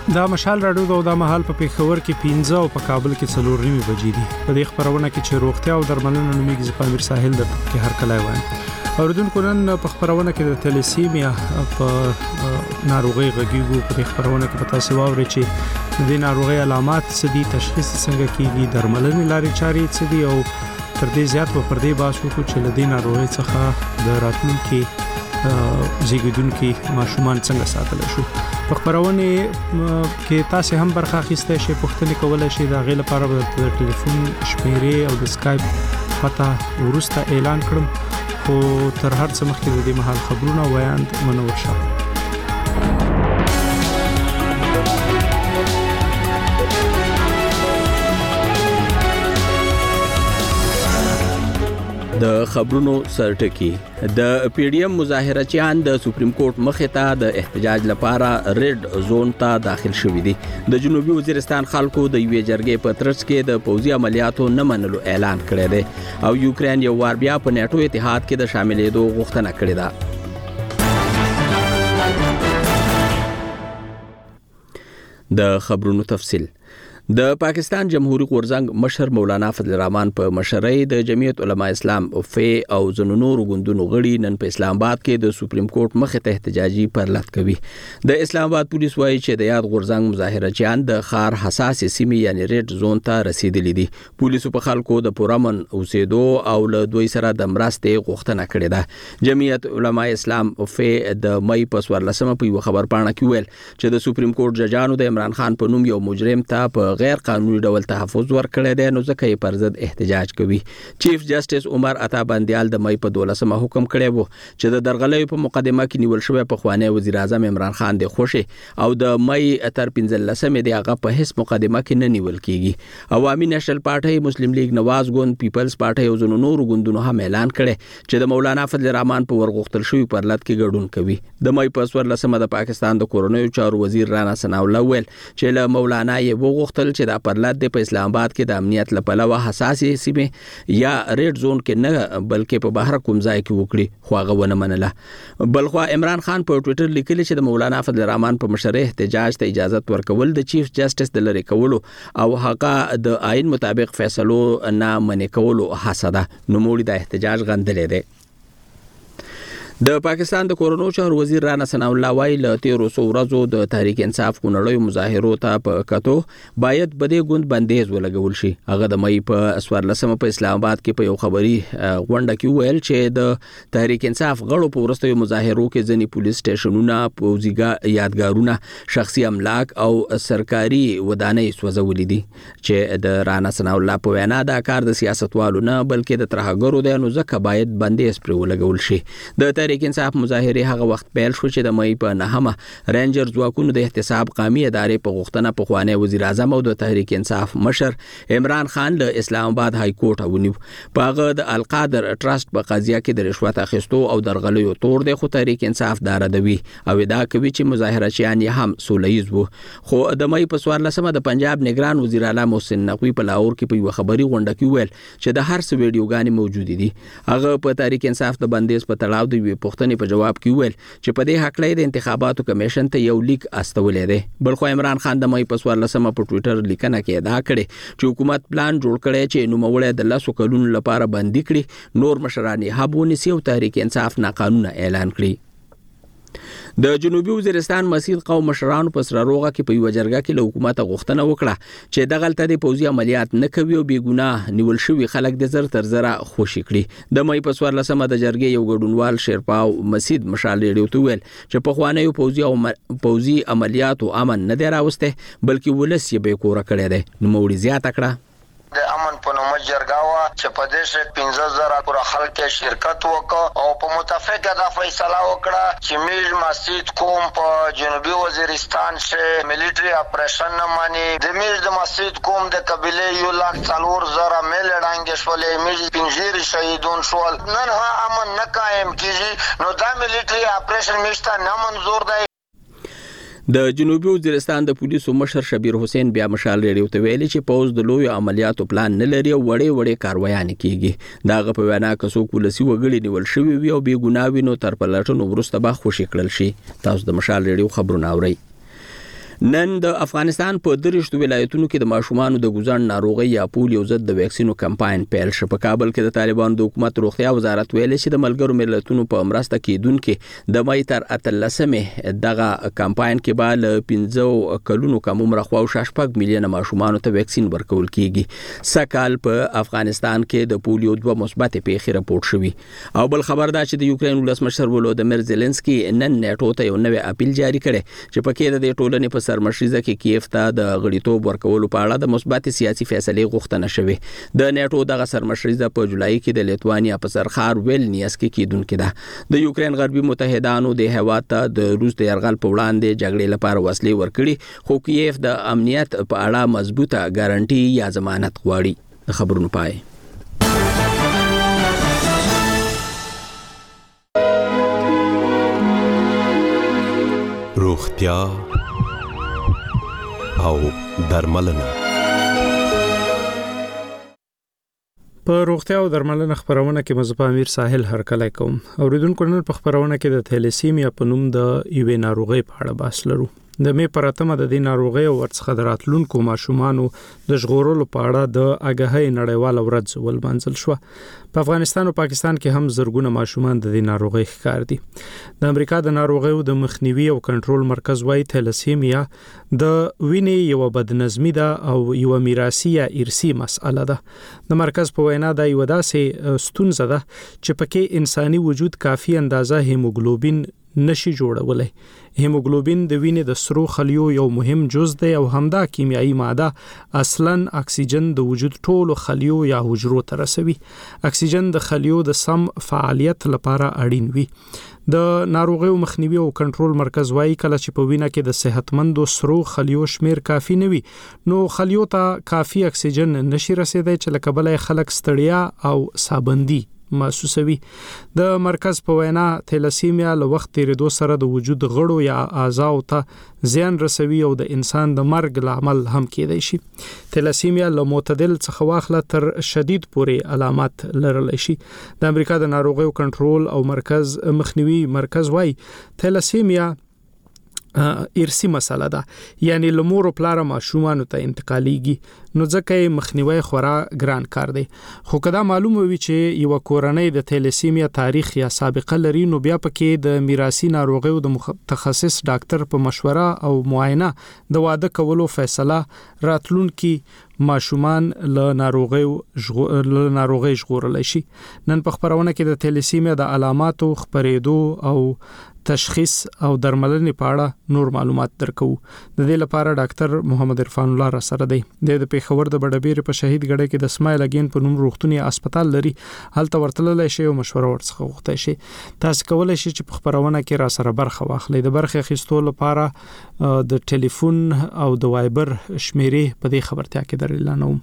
دا مشال راډیو دا مهال په پیښور کې 15 او په کابل کې 4 بجې دي. په دې خبرونه کې چې روغتیا او درملنه نوميږي زپامیر ساحل د کې هر کله وایم. اوردونکو نن په خبرونه کې د تلیسیمیا په ناروغي غږیږو. په دې خبرونه کې پتا سی واوري چې د ناروغي علامات څه دي، تشخیص څنګه کیږي، درملنې لارې چارې څه دي او تر دې زیات په پردې باسو کو چې لدې ناروغي څخه د راتلونکي زیږیدونکو ماشومان څنګه ساتل شو. په خبرونه کې تاسو هم برخه اخیسته شئ، پوښتنه کولای شئ. دا غي لپاره د ټلیفون شمیرې او د اسکایپ پته ورسته اعلان کړم. خو تر هر څه مخکې د دې مهال خبرونه وایاند منور شه. د خبرونو سرټکی د پی ډی ایم مظاهرچیان د سپریم کورټ مخې ته د احتجاج لپاره ریډ زون ته داخل شوي دي. د جنوبي وزیرستان خلکو د یوې جرګې په ترڅ کې د پوځي عملیاتو نه منلو اعلان کړی دی او یوکرين یو وار بیا په نیټو اتحاد کې د شاملېدو غوښتنه کړې ده. د خبرونو تفصیل. د پاکستان جمهوریت غورځنګ مشر مولانا فضل الرحمن په مشرۍ د جمعیت علماء اسلام فی او زنونو غوندونو غړي نن په اسلام آباد کې د سپریم کورټ مخې ته احتجاجي پرلط کوي. د اسلام آباد پولیس وایي چې د یاد غورځنګ مظاهرچیان د خار حساس سیمې یعنی ریډ زون ته رسیدلي دي. پولیسو په خلکو د پرامن اوسېدو او له دوی سره د مرستې غوښتنه کړې ده. جمعیت علماء اسلام فی د مئی په 14مه په یو خبر پاڼه کې ویل چې د سپریم کورټ ججانو د عمران خان په نوم یو مجرم ته په غیر قانوني ډول تحفظ ورکړی دی، نو ځکه یې پر ضد احتجاج کوي. چیف جسټس عمر عطا بندیال د مئی په 12مه حکم کړی وو چې د درغلیو په مقدمه کې نیول شوی پخوانی وزیر اعظم عمران خان د خوشي او د مئی تر 15مه دی هغه په هیڅ مقدمه کې نه نیول کیږي. عوامي نېشنل پارټي، مسلم لیگ نواز ګوند، پیپلز پارټي او زنو نور ګوندونو هم اعلان کړی چې د مولانا فضل الرحمن په ورغختل شوی پرلط کې ګډون کوي. د مئی په 14مه د پاکستان د کورونیو چارو وزیر رانا ثناء الله ویل چې له مولانا یې وغوښتل چې د پرلط د په اسلام آباد کې د امنیت لپاره حساسي سیمه یا ریډ زون کې نه بلکې په بهر کوم ځای کې وکړي، خو هغه ونه منله. بلخو عمران خان په ټوئیټر لیکلی چې د مولانا فضل الرحمن په مشرۍ احتجاج ته اجازه ورکول د چیف جسټس د لری کولو او هغه د آئین مطابق فیصلو نه منې کولو حسده نو موږ د احتجاج غندلې ده. د پاکستان د کورونو چارو وزیر رانا ثناء الله وایي له 1300 ورځو د تحریک انصاف کونړیو مظاهرو ته په کتو باید بده ګوند بندیز ولګول شي. هغه د مئی په 14مه په اسلام آباد کې په یو خبري غونډه کې ویل چې د تحریک انصاف غړو په ورستیو مظاهرو کې ځنی پولیس سټیشنونه، پوزیګا یادګارونه، شخصي املاک او سرکاري ودانۍ سوځولې دي چې د رانا ثناء الله په وینا دا کار د سیاستوالو نه بلکې د ترهګرو دی، نو ځکه باید بندیز پر ولګول شي. د تحریک انصاف مظاهره هغه وخت پیل شو چې د مئی په 9مه رینجر ځواکونو د احتساب قومي ادارې په غوښتنه په خوانی وزیر اعظم او د تحریک انصاف مشر عمران خان له اسلام آباد های کورټ ونیو. په هغه د القادر ټرست په قضیه کې د رشوت اخیستو او درغلیو تور دی، خو تحریک انصاف داردوي او دا کوي چې مظاهرچیان یې هم سولهییز وو. خو د مئی په 14مه د پنجاب نگران وزیر اعلی محسن نقوی په لاهور کې په یو خبري غونډه کې ویل چې د هر څه ویډیوګانې موجود دي. هغه په تحریک انصاف د بندیز په تړاو د پښتني په جواب کې ویل چې په دې حق لري د انتخاباتو کمیشن ته یو لیک استولې ده. بلخو عمران خان د مئی په 14مه په ټوئیټر لیکنه کې ادعا کړې چې حکومت پلان جوړ کړی چې نوموړی د 10 کلونو لپاره بندي کړي، نور مشران یې حبونی سی او تحریک انصاف ناقانونه اعلان کړي. د جنوبي وزیرستان مسیح قوم مشرانو په سره روغه کې په یو جرګه کې له حکومت غوښتنه وکړه چې د غلطه د پوځي عملیات نه کوي او بې ګناه نیول شوی خلک د زر تر زره خوشي کړي. د مئی په 14مه د جرګې یو ګډونوال شیرپاو مسید مشال ریډیو ته ویل چې په خوانیو پوځي عملیاتو امن نه دی راوسته بلکې ولس یې به کور کړی دی. نو موړي زیاته کړه د امن په نوم جرګاوه چې په دې شې 15000 پر خلک شرکت وکړ او په متفقه د فیصله وکړه چې میج مسجد کوم په جنوبي وزیرستان کې ملټری اپریشن نه مانی د میج د مسجد کوم د قبيله 1,04,000 مل ډانګ شولې میج پنځیر شهیدون شول نن ها امن نه قائم کیږي نو دا ملټری اپریشن میشته نه منظور دی. د جنوبي وزیرستان د پولیسو مشر شبیر حسین بیا مشال ریډیو ته ویلي چې پوز د لوی عملیاتو پلان نه لري او وړې کاروایانې کیږي. دا غو په وینا کسو پولیسي وګړي نیول شوی وي او بې ګناه وي نو تر پلټنو وروسته به خوشي کړل شي. تاسو د مشال ریډیو خبرونه اورئ. نن د افغانستان په 30 ولایتونو کې د ماشومانو د ګوزن ناروغي یا پولیو ضد د ویکسینو کمپاین پیل شو. په کابل کې د طالبانو د حکومت روغتیا وزارت ویل چې د ملګرو ملتونو په مرسته کېدونکو د مې تر 13مه دغه کمپاین کې به ل 15 کلونو کم عمر خو 6 میلیونه ماشومانو ته ویکسین ورکول کیږي. سکهال په افغانستان کې د پولیو 2 مثبت پیښې راپورټ شوې. او بل خبر دا چې د یوکرين ولسمشر ولودمیر زيلنسکي نن نیټو ته یو نوې اپیل جاری کړي چې پکې د ټولنې په سرمشریزه کې کیف ته د غړیتوب ورکولو په اړه د مثبت سیاسي فیصله غوښتنه شوې. د نیټو دغه سرمشریزه په جولای کې د لیتوانیا په سرخار ویلنیاس کې کیدونکې ده. د یوکرين غربي متحدانو د هیواد ته د روس د يرغل په وړاندې جګړې لپاره وسلې ورکړي، خو کیف د امنیت په اړه مضبوطه ګارانټي یا ضمانت غواړي. خبرونه پای روغتیا او درملنه. په روغتیا او درملنه خبرونه کې مزه امیر ساحل هرکلی کوم. اوریدونکو نن په خبرونه کې د تھیلیسیمیا په نوم د یوې ناروغي په اړه بحث لرو. د مې پراتمه د دې ناروغي او ورڅخه دراتلونکو ماشومانو د ژغورلو په اړه د اګاهي نړیواله ورځ ولمانځل شو. په افغانستان او پاکستان کې هم زرګونه ماشومان د دې ناروغي ښکار دي. د امریکا د ناروغیو د مخنیوي او کنټرول مرکز وايي تھیلیسیمیا د وینې یو بدنظمی ده او یو میراثي یا ارثي مسئله ده. د مرکز په وینا دا یو داسې ستونزه ده چې پکې انساني وجود کافي اندازه هیموګلوبین نشي جوړولای. هیموګلوبین د وینې د سرو خلیو یو مهم جز دی او همدا کیمیاوي ماده اصلاً اکسیجن د وجود ټولو خلیو یا حجرو ته رسوي. اکسیجن د خلیو د سم فعالیت لپاره اړین وي. د ناروغیو مخنیوي او کنټرول مرکز وايي کله چې په وینه کې د صحتمندو سرو خلیو شمیر کافي نه وي نو خلیو ته کافي اکسیجن نشي رسیدای چې لکه بلې خلک ستړیا او سابندي محسوسوي. د مرکز په وینا تھیلیسیمیا له وخت تیریدو سره د وجود غړو یا اعضاء ته زیان رسوي او د انسان د مرګ لامل هم کېدای شي. تھیلیسیمیا له معتدل څخه واخله تر شدید پورې علامات لرلی شي. د امریکا د ناروغیو کنټرول او مرکز مخنیوي مرکز وايي تھیلیسیمیا ارثي مسله ده، یعنی لمور او پلار ماشومان ته انتقالیږي نو ځکه مخنیوي خورا ګران کار دی. خو کدا معلومه وي چې یو کورنۍ د تھیلیسیمیا تاریخ یا سابقه لري نو بیا پکې د میراثي ناروغیو د متخصص ډاکټر په مشوره او معاینه د واده کولو فیصله راتلونکي ماشومان له ناروغي ژغورل شي. نن په خبرونه کې د تھیلیسیمیا د علاماتو خبرېدو او تشخیص او درملنې په اړه نور معلومات درکو. د دې لپاره ډاکټر محمد عرفان الله را سره دی. د پیښور د بډبیر په شهید ګړې کې د اسماعیل اگین په نوم روغتوني هسپتال لري. هلته ورتللی شي او مشوره ورڅخه غوښتای شي. تاسو کولای شئ چې په خبرونه کې را سره برخه واخلئ. د برخه اخیستو لپاره د ټلیفون او د وایبر شمیرې په دې خبرتیا کې درلانوم.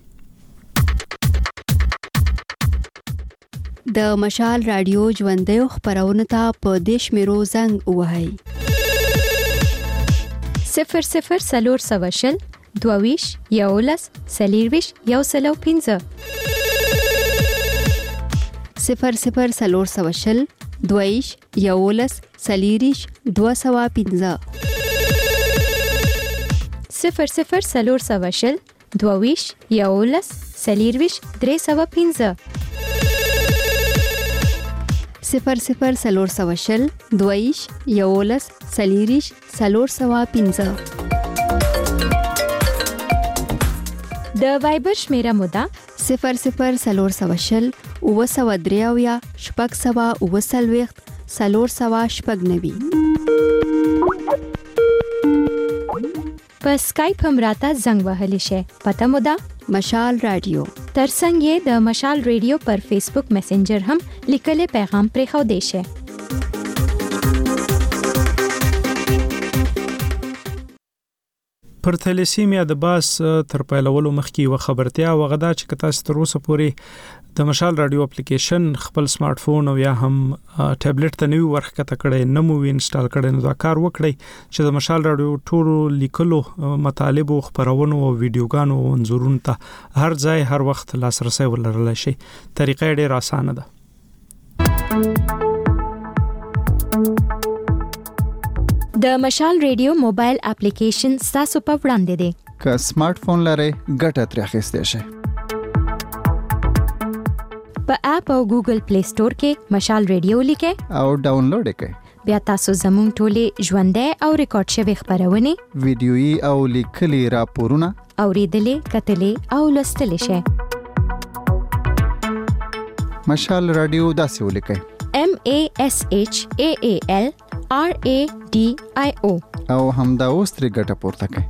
د مشال رادیو ژوندۍ خبرونه ته په دیش میرو زنګ وهاي 00 سلور سواشل دوویش یولس سلیرویش یوسلو 15 00 سلور سواشل دوویش یولس سلیریش 215 00 سلور سواشل دوویش یولس سلیرویش 315 00 سلور سواشل دویش یولس سلیریش سلور سوا 15 د وایبر شمیره مودا 00 سلور سواشل او سوا دریاویا شپږ سوا او سلويخت سلور سوا شپږ نوي. په سکایپ هم راته زنګ وهلی شي. پته مودا مشال رادیو. ترڅنګ یې د مشال رادیو پر فیسبوک میسنجر هم لیکلي پیغام پرې خو دی شي. پر تھیلیسیمیا د باس تر پیلولو مخکې و خبرتیا وغدا چې تاسو تر اوسه پورې د مشال رادیو اپلیکیشن خپل سمارټ فون او یا هم ټابلیټ ته نوی ورخکته کړئ نه مو انسټال کړئ نو دا کار وکړئ چې د مشال رادیو ټولو لیکلو مطالب او خبرونو او ویډیوګانو او انځورونو ته هر ځای هر وخت لاسرسي ولرلی شي. طریقې ډېر اسانه ده. د مشال ریډیو موبایل اپلیکیشن تاسو په وړاندې دی. که سمارټ فون لرئ ګټه ترې اخیستی شئ. په اپ او ګوګل پلی سٹور کې مشال ریډیو لیکئ او ډاونلوډ یې کړئ. بیا تاسو زموږ ټولې ژوندۍ او ریکارډ شوي خبرونه، ویډیويي او لیکلي راپورونه اوریدلې، کتلې او لوستلې شئ. مشال رادیو داسې ولیکئ: MASHAALRADIO او همدا اوس ترې ګټه پورته کړئ.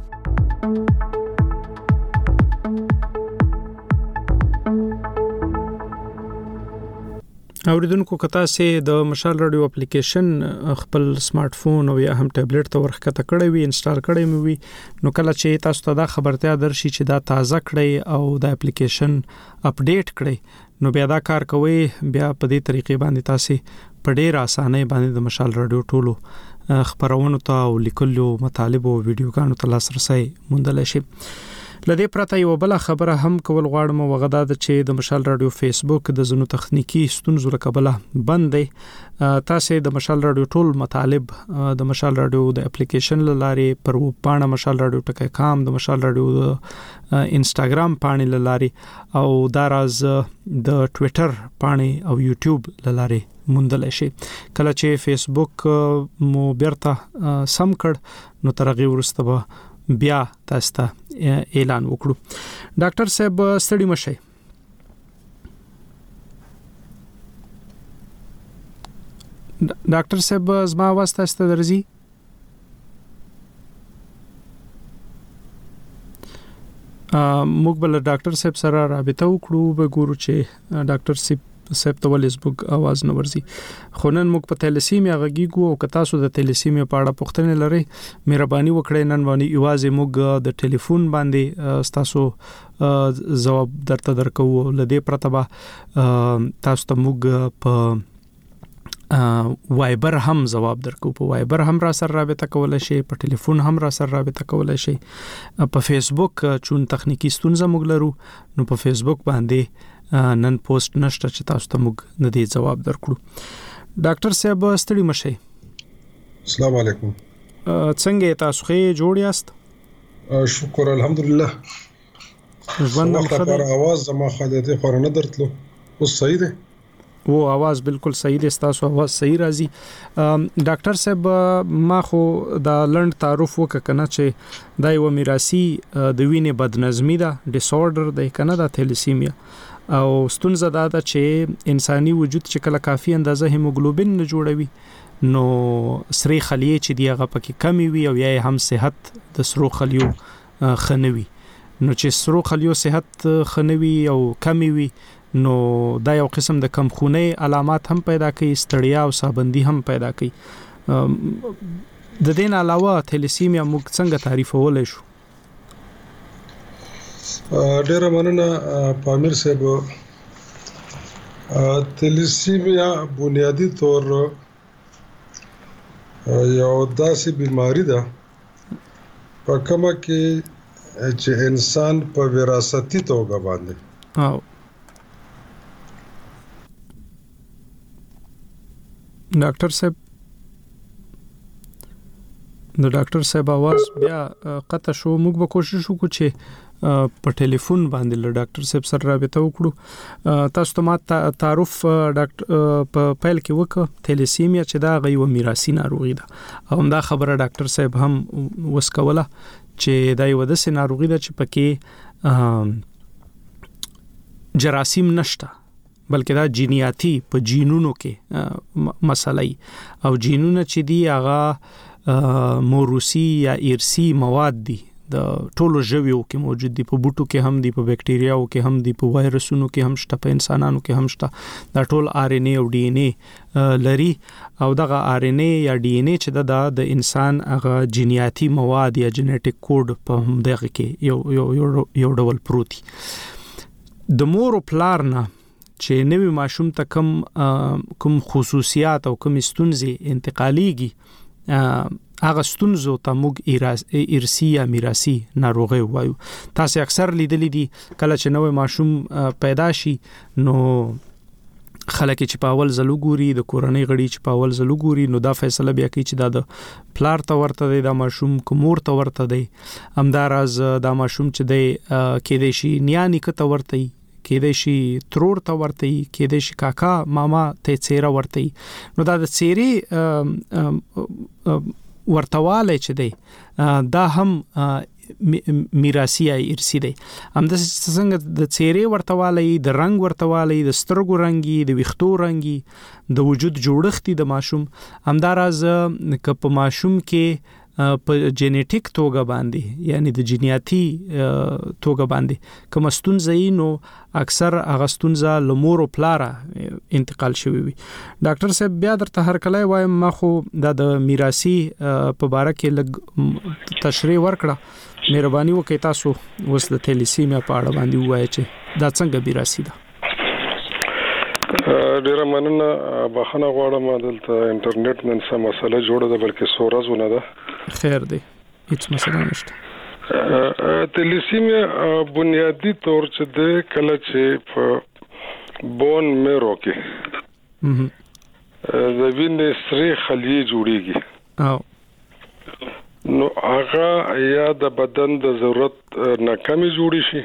اوریدونکو کتا سه د مشال رادیو اپلیکیشن خپل سمارټ فون او یا هم ټابلیټ ته ورخته کړی وي، انسټال کړی مې وي، نو کله چې تاسو ته دا خبرتیا درشي چې دا تازه کړی او د اپلیکیشن اپډیټ کړی، نو بیا دا کار کوي. بیا په دې طریقې باندې تاسو په ډېر اسانه باندې د مشال رادیو ټولو خبرونو ته او لیکلو مطالب او ویډیوګانو ته لاسرسي موندل شي. لدې پرته یو بل خبره هم کول غواړم، وغدا د چې د مشال رادیو فیسبوک د زنو تخنیکی ستونزو لکبله بند دی. تاسو د مشال رادیو ټول مطالب د مشال رادیو د اپلیکیشن لارې پر پاڼه مشال رادیو ټکی کام، د مشال رادیو د انستګرام پاڼې لارې او داراز د ټوئیټر پاڼې او یوټیوب لارې موندل شي. کله چې فیسبوک مو بیرته سم کړ نو ترغه ورسته به بیا تاسو ته اعلان وکړو. ډاکټر صاحب ستړي مشئ. ډاکټر صاحب زما आवाज تاسو ته درځي؟ موږ بل ډاکټر صاحب سره رابطه وکړو، به ګورو چې ډاکټر صاحب ته ولې زموږ आवाज نه ورځي. خو نن موږ په تلسیمیا غږیږو او که تاسو د تلسیمیا په اړه پوښتنه لرئ، مهرباني وکړئ نن باندې یوازې موږ د ټلیفون باندې تاسو جواب درته درکو. لدې پرته تاسو ته موږ په وایبر هم جواب درکو. په وایبر هم را سره رابطه کولای شئ، په ټلیفون هم را سره رابطه کولای شئ. په فیسبوک چون تخنیکی ستونزه موږ لرو، نو په فیسبوک باندې نن پوسټ نشته چې تاسو ته موږ نه دی جواب درکړو. ډاکټر صاحب ستړي مشئ. السلام علیکم. څنګه تاسو ښه جوړ یاست؟ شکر الحمدلله. ژوند خبر आवाज زما خدای خورنه درتلو اوس صحیح ده؟ वो आवाज بالکل صحیح دی، تاسو आवाज صحیح راځي. ډاکټر صاحب ما خو دا لند تعارف وککنه چې دا یو میراثي د وینې بدنظمی ده، ډیسورډر دی کنه، دا تھیلیسیمیا. او ستونزه دا ده چې انساني وجود چې کله کافي اندازه هیموګلوبین نه جوړوي، نو سری خلیه چې دی هغه پکې کمی وي او یا هم صحت د سرو خلیو خنوي. نو چې سرو خلیو صحت خنوي او کمی وي، نو دا یو قسم د کمخونی علامات هم پیدا کوي، ستړیا او سابندی هم پیدا کوي. د دین علاوه تھیلیسیمیا موږ څنګه تعریفولای شو؟ ډیر مننه پامیر صاحب. تھیلیسیمیا بنیادی طور یو داسې بیماری ده په کومه کې چې انسان په وراثتي توګه باندې ډاکټر صاحب د ډاکټر صاحب आवाज بیا قطع شو. موږ به کوشش وکړو چې په ټلیفون باندې له ډاکټر صاحب سره رابطه وکړو. تاسو ته ما تعارف ډاکټر په پیل کې وکړ تھیلیسیمیا چې دا غي و میراثي ناروغي ده، او دا خبره ډاکټر صاحب هم وسکوله چې دا یو د سې ناروغي ده چې پکې جراثیم نشته، بلکې دا جینیاتی په جینونو کې مسالې او جینونه چې دی هغه موروثي یا ارثي مواد دي، د ټولو ژویو کې موجود دي، په بوټو کې هم دي، په بکټریاو کې هم دي، په وایرسونو کې هم شته، په انسانانو کې هم شته. دا ټول آر ان اے او ډي ان اے لري، او دغه آر ان اے یا ډي ان اے چې د انسان هغه جینیاتی مواد یا جینیټیک کوډ په دغه کې یو ډول پروتي. د مور او پلار نه چې نوې ماشوم ته کوم خصوصیات او کوم ستونزې انتقالیږي، هغه ستونزو ته موږ ارثي یا میراثي ناروغي وایو. تاسو اکثر لیدلې دي کله چې نوې ماشوم پیدا شي، نو خلک چې په اول ځل وګوري د کورنۍ غړي چې په اول ځل وګوري نو دا فیصله بیا کوي چې دا د پلار ته ورته دی دا ماشوم کومور ته ورته دی همداراز دا ماشوم چې دی کېدې شي نیانی کته ورته کېدې شي ترور ته ورته کېدې شي کاکا ماما ته چیرې ورته نو دا د چیرې ورتواله چې دی دا هم میراثي ارثي دی هم د څنګه د چیرې ورتواله د رنگ ورتواله د سترګو رنگي د ویختو رنگي د وجود جوړښت د ماشوم همداراز ک په ماشوم کې په جینیټیک توګه باندې یعنی د جینیاتي توګه باندې کوم ستونزې نو اکثر هغه ستونزه لمور او پلاره انتقال شوی وي ډاکټر صاحب بیا درته هر کله وایم ما خو د میراثي په باره کې لګ تشریح ورکړه مهرباني وکړئ تاسو اوس د تیلیسیمیا په اړه باندې وایي چې دا څنګه میراثي ده ډیره مننه بخښنه غواړم دلته انټرنیټ نن څه مسله جوړه ده بلکې سورزونه ده خیر دی هیڅ مسله نشته تیلیسیمیا بنیادی طور چې د کله چې په بون میرو کې د وینې سری خلیه جوړیږي او نو هغه یا د بدن د ضرورت نه کمی جوړی شي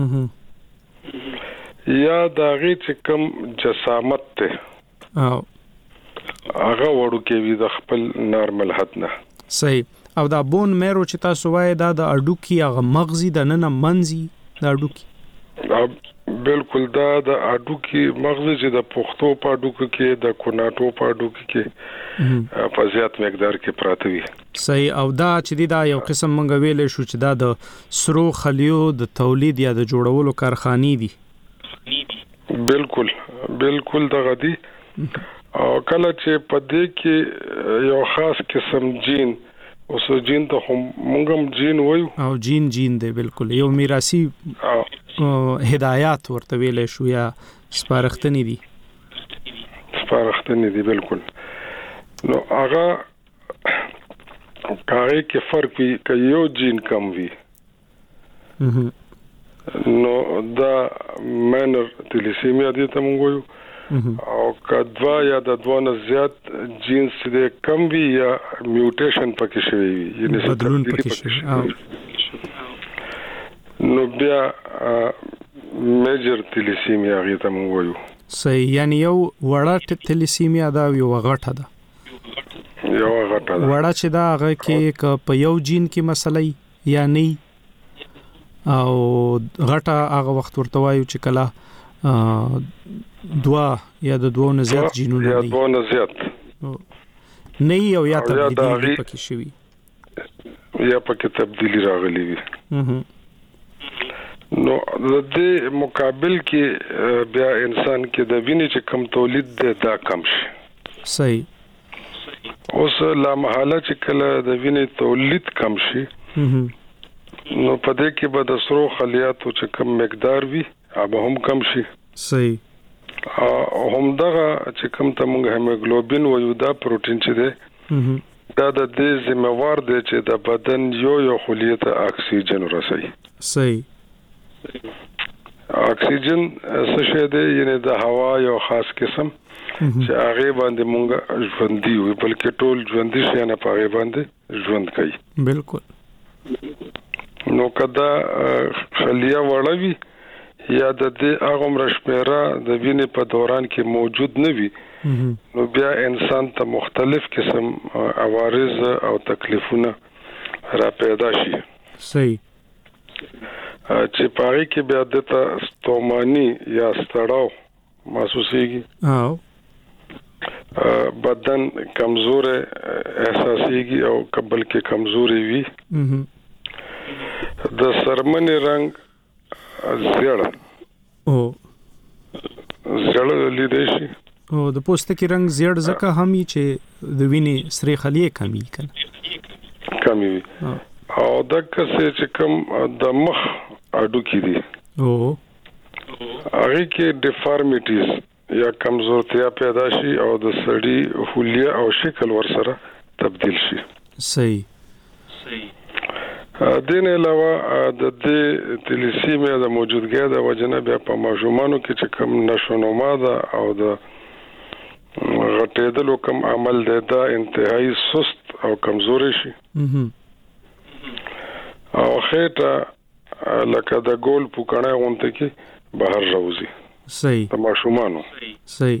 یا د هغه چې کم جسامت ته او هغه وړو کې وي د خپل نارمل حد نه صحیح او دا بون میرو چې تاسو وایي دا د اډوکی هغه مغزي د نن منځي د اډوکی بالکل دا د اډوکی مغزي چې د پښتو په اډوکی کې د کوناټو په اډوکی کې په زیات مقدار کې پراته وي صحیح او دا چې دا یو قسم مونږ ویلې شو چې دا د سرو خلیو د تولید یا د جوړولو کارخانې دي بالکل دغه دي او کله چې په دې کې یو خاص قسم جین اوس جین ته موږ هم جین وایو او جین دی بالکل یو میراثي هدایات ورته ویلې شو یا سپارښتنې دي بالکل نو هغه کاری کې فرق وي چې یو جین کم وي نو دا ماینر تیلیسیمیا دي ته موږ وایو او کدوا یا د دوه نه زیات جینز دې کم وي یا میوټیشن پکې شوی وي یعنی بدلون پکې شوی نو بیا میجر تیلیسیمیا هغه ته موږ وایو صحیح یعنی یو وړه تیلیسیمیا دا یو غټه ده وړه چې دا هغه کې په یو جین کې مسلې یا نه او غټه هغه وخت ورته وایو چې کله دوا یا د دوه نه زیات جینونه یا دوه نه زیات نه یو یا تبدیلی پکې شوی یا پکې تبدیلی راغلی وي نو د دې مقابل کې بیا انسان کې د وینې چې کم تولید ده دا کم شي صحیح اوس لا محاله چې کله د وینې تولید کم شي نو په دې کې به د سرو خلیاتو چې کم مقدار وي هغه هم کم شي صحیح هم دغه چې کم ته موږ هیموګلوبین وایو دا پروتین چې دی دا د دې ذمہوار دی چې د بدن یو خلیه ته اکسیجن رسوي صحیح اکسیجن څه شی دی یعنی د هوا یو خاص قسم چې هغه باندې موږ ژوندۍ وي بلکې ټول ژوندۍ شي نه پاره باندې ژوند کوي بالکل نو کدا خلیه وړوي یا د دې هغه مرشمېره د وینې په دوران کې موجود نه وي نو بیا انسان ته مختلف قسم عوارض او تکلیفونه را پیدا شي صحیح چې پاره کې بیا د ستومانی یا ستړاو محسوسيږي بدن کمزور احساسيږي او قبل کې کمزوري وي د سرمنې رنگ زیړ لیدای شي او د پوستکي رنگ زیړ ځکه همي چې د وینې سری خلیه کمی وي او د کسې چې کوم د مخ اډو کې دي هغه کې ډیفارمیټیز یا کمزورتیا پیدا شي او د سړی حلیه او شکل ورسره تبدیل شي صحیح دین علاوه د دې تلیسیمیا د موجودګۍ د وجنه بیا په ماشومانو کې چې کوم نشونما ده او د غټېدلو کوم عمل دی دا انتهایی سست او کمزوري شي او خېټه لکه د ګول پوکڼه غونته کې بهر راوځي. صحیح. د ماشومانو صحیح.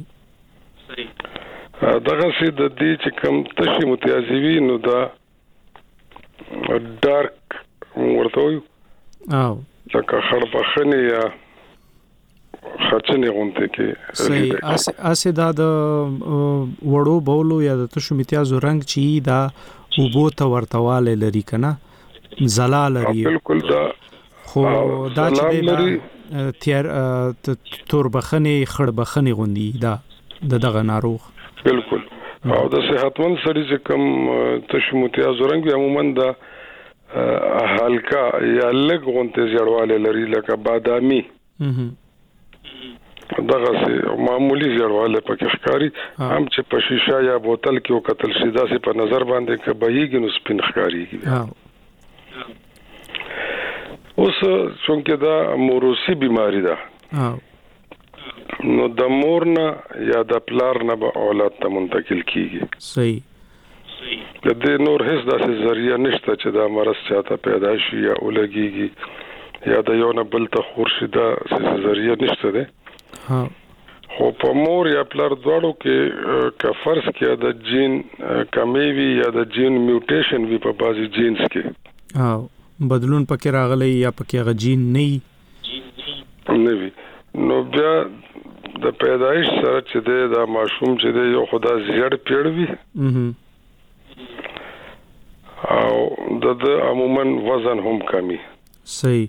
دغه سي د دې چې کوم تشي متیازوي نو دا ډارک ورته وي او لکه خړبخنه یا خچنه غونته کې. صحیح. اسه دا د وړو بولو یا د تشو متیازو رنگ چی دا وبو ته ورتواله لري کنه زلال لري. بالکل دا خو دا چې تیر توربخنه خړبخنه غوندي دا دغه ناروغ. بالکل. او د صحتمند سړي چې کوم تشو متیازو رنگ عموما دا هلکا یا لږ غونته زیړواله لري لکه بادامي. دغه سي معمولی زیړواله پکې ښکاری هم چې په شیشه یا بوتل کې وکتل شي دا سي په نظر باندې کبهيږي نو سپین ښکاریږي. اوس څنګه دا موروثي بيماري ده نو د مور نه یا د پلار نه به اولاد ته منتقل کیږي. صحیح. د دې نور هیڅ داسې ذریعہ نشته چې دا مرض چاته پیدا شي یا ولګيږي یا د یو نه بل ته خورشي دا ذریعہ نشته ده. خو په مور یا پلار دواړو کې که فرض کې د جین کمی وي یا د جین میوټیشن وي په بازي جینز کې بدلون پکې راغلی یا پکې غ جین نه وي نو بیا د پیدایش سره چې د ماشوم چې د یو خدا زیړ پیړوي او د عموما وزن هم کمی. صحیح.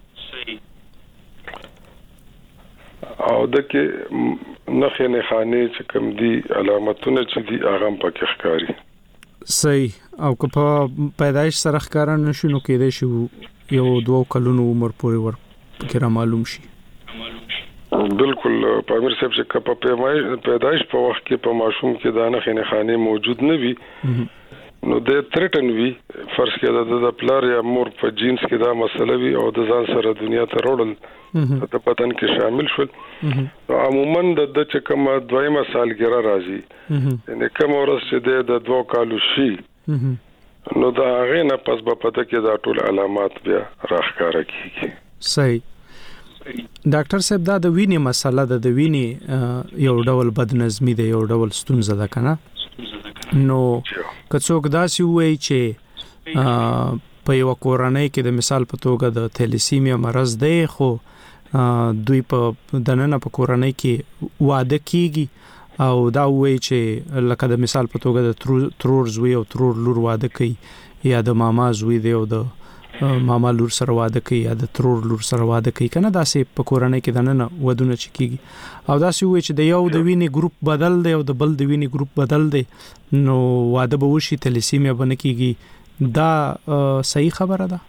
او د کې نخې نه خانه چې کوم دي علامتونه چې دي هغه پکې ښکاری. صحیح. او که په پیدایش سره ښکارا نشو نو کېدای شي یو 2 کلونو عمر پورې ورکه را معلوم شي. بالکل. پامیر صاحب چې په پیدایش په وخت کې په ماشوم کې دانه خنه خانه موجود نه وي نو د تریټن وی فرض کې د پلار یا مور په جینز کې دا مسله وي او د ځان سره دنیا ته وروړل د بدن کې شامل شول عموما د چې کوم دویمه سالګره راځي یعنی کوم ورځ چې د 2 کالو شي نو دا هغه نه پس په پته کې دا ټول علامات بیا راښکاره کیږي. صحیح. ډاکټر صاحب دا د وینې مسله د وینې یو ډول بدنظمی دی یو ډول ستونزه ده کنه نو کڅوک داسې وایي چې په یو کورنۍ کې د مثال په توګه د تھیلیسیمیا مرض دی خو دوی په دننه په کورنۍ کې واده کیږي او دا وایي چې لکه د مثال په توګه د ترور زوی او ترور لور واده کوي یا د ماما زوی دی او د ماما لور سره واده کوي یا د ترور لور سره واده کوي کنه داسې په کورنۍ کې دننه ودونه چکیږي او داسې وایي چې د یو د وینې ګروپ بدل دی او د بل د وینې ګروپ بدل دی نو واده به وشي تھیلیسیمیا بنه کیږي. دا صحیح خبره ده؟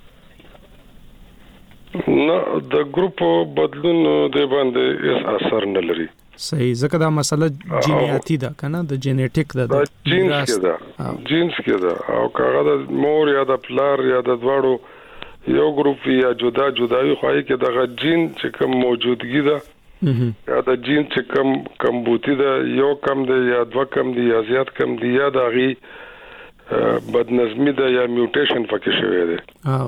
نه د ګروپ بدلون د باندې هیڅ اثر نه لري. صحیح. ځکه دا مسله جینیاتي ده کنه د جینیټیک ده جینز کې ده او کاغه د مور یا د پلار یا د دواړو یو ګروپ یا جدا جداوي خوای کې د جین چې کوم موجودګي ده یا د جین چې کم بوتي ده یو کم ده یا 2 کم دي یا زیات کم دي یا د غي بدنظمی ده یا میوټیشن پکې شوی ده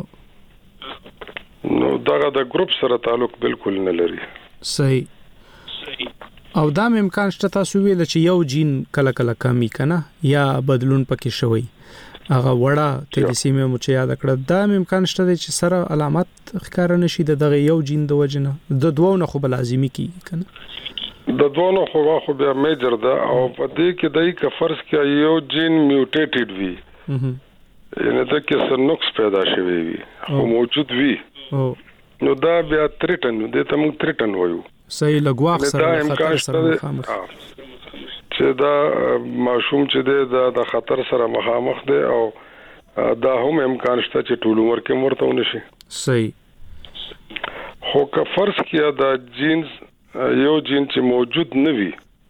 نو دا د ګروپ سره تعلق بالکل نه لري. صحیح. او دا امکان شته تاسو ویل چې یو جین کله کله کمی کنه یا بدلون پکې شوی هغه وړه تھیلیسیمیا مو چې یاد کړه دا امکان شته چې سره علامات ښکار نشي دغه یو جین د وجنه د دوه نه خو لازمي کی کنه د دوه نه خو بیا میجر ده او په دې کې دای ک فرض کې یو جین میوټیټډ وي یعنی دا کې څه نقص پیدا شوی وي او موجود وي نو دا بیا تریټن دې ته موږ تریټن وایو. صحیح. لګواخ سره خطر سره مخامخ چې دا ماشوم چې د خطر سره مخامخ دی او دا هم امکان شته چې ټول عمر کې مرته ونشي. صحیح. خو که فرض کیا دا جینز یو جین چې موجود نه وي